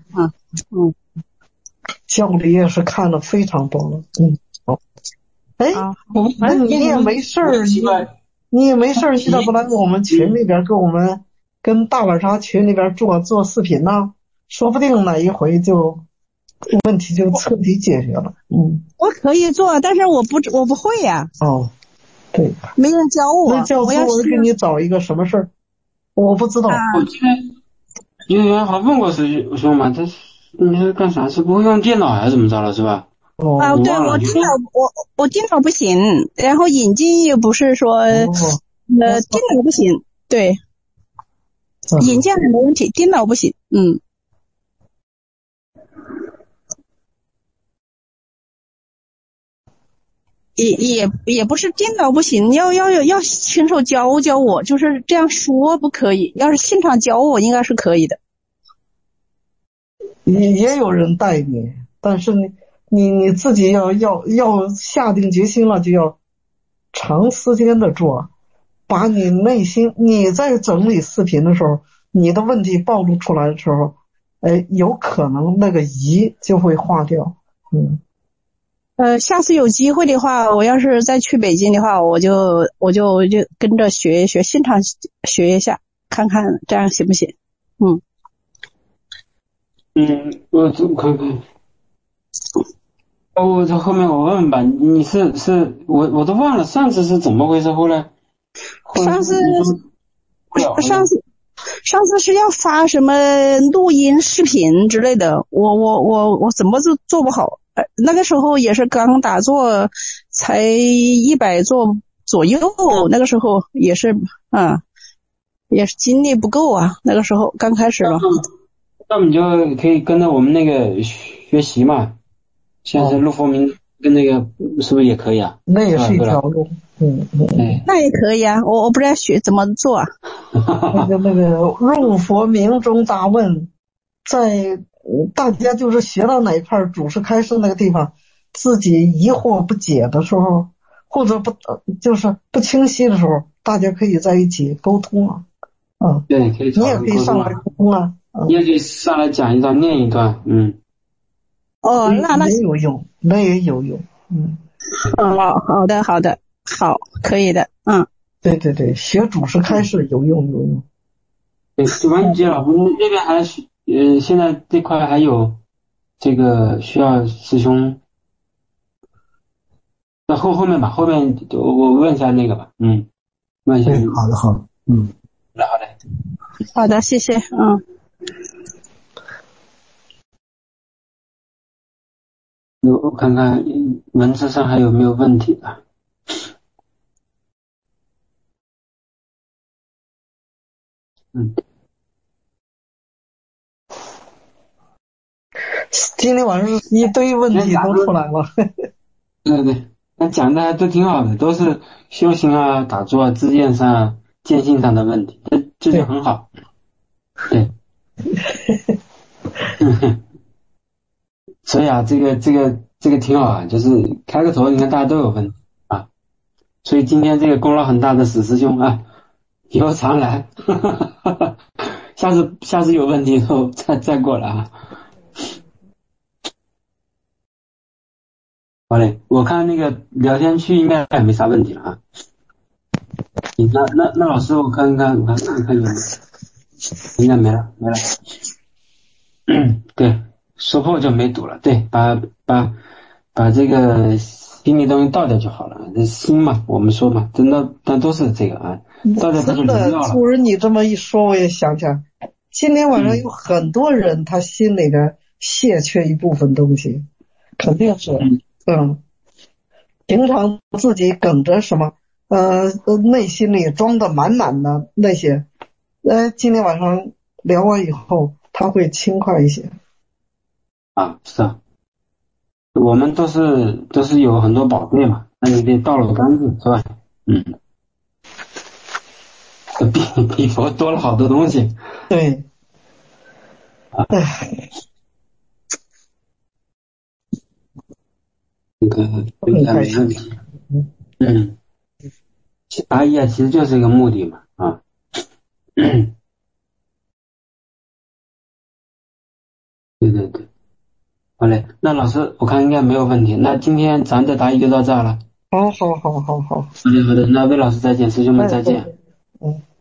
教理也是看了非常多了，好。那你也没事儿，你也没事儿，你怎么来我们群里边跟大晚上群里边做视频呢？说不定哪一回就问题就彻底解决了。 我可以做，但是我不会呀。 对， 没人教我。 那教我给你找一个什么事儿？我不知道。 我记得有人还问过师兄嘛，你是干啥？是不会用电脑还是怎么着了，是吧？ 对，我电脑不行，然后眼睛也不是说电脑不行，对，眼睛没问题，电脑不行，也不是电脑不行，要亲手教我，就是这样说不可以，要是现场教我应该是可以的。 也有人带你，但是你自己要下定决心了，就要长时间的做，把你内心你在整理视频的时候，你的问题暴露出来的时候，有可能那个疑就会化掉。 下次有机会的话，我要是再去北京的话，我就跟着学一学，现场学一下，看看这样行不行？ 我看看。我这后面我问问吧，你是我都忘了上次是怎么回事，后来上次是要发什么录音视频之类的，我怎么都做不好。那个时候也是刚打坐，才100座左右，那个时候也是精力不够啊，那个时候刚开始了。 那么你就可以跟着我们那个学习嘛，像是陆佛明跟那个是不是也可以啊？ 那也是一条路。 那也可以啊，我不知道学怎么做啊。 那个入佛明中大问，在大家就是学到哪一块主持开示那个地方，自己疑惑不解的时候，或者就是不清晰的时候，大家可以在一起沟通啊。 对，可以。 你也可以上来沟通啊。 你也可以上来讲一段，念一段。 那也有用，那也有用。 好的，好，可以的。 对，学主持开示有用。 对，就完结了。我们那边还是现在这块还有这个需要师兄。那后面吧，后面我问一下那个吧。问一下。 好的。 好的。 好的，谢谢。 我看看文字上还有没有问题啊？ 今天晚上一堆问题都出来了。 对，那讲的还都挺好的，都是修行啊、打坐啊、知见上啊、见性上的问题，这就很好。对。所以啊，这个挺好啊，就是开个头，你看大家都有问题啊，所以今天这个功劳很大的史师兄啊，以后常来，下次有问题以后再过来啊。好嘞，我看那个聊天区应该也没啥问题了啊。那老师我看看有没有，应该没了。对。说破就没堵了，对，把这个心里东西倒掉就好了。这心嘛，我们说嘛，真的，但都是这个啊，倒掉它就灵掉了。 主任，你这么一说，我也想起来，今天晚上有很多人他心里边欠缺一部分东西， 肯定是，平常自己梗着什么，内心里装的满满的那些，今天晚上聊完以后，他会轻快一些。 啊，是啊，我们都是有很多宝贝嘛，那你得倒了干净，是吧？比佛多了好多东西。 对。 这个应该没问题。答疑啊，其实就是一个目的嘛，啊。对，好嘞，那老师我看应该没有问题，那今天咱的答疑就到这儿了。 好。 好的，那魏老师再见，师兄们再见。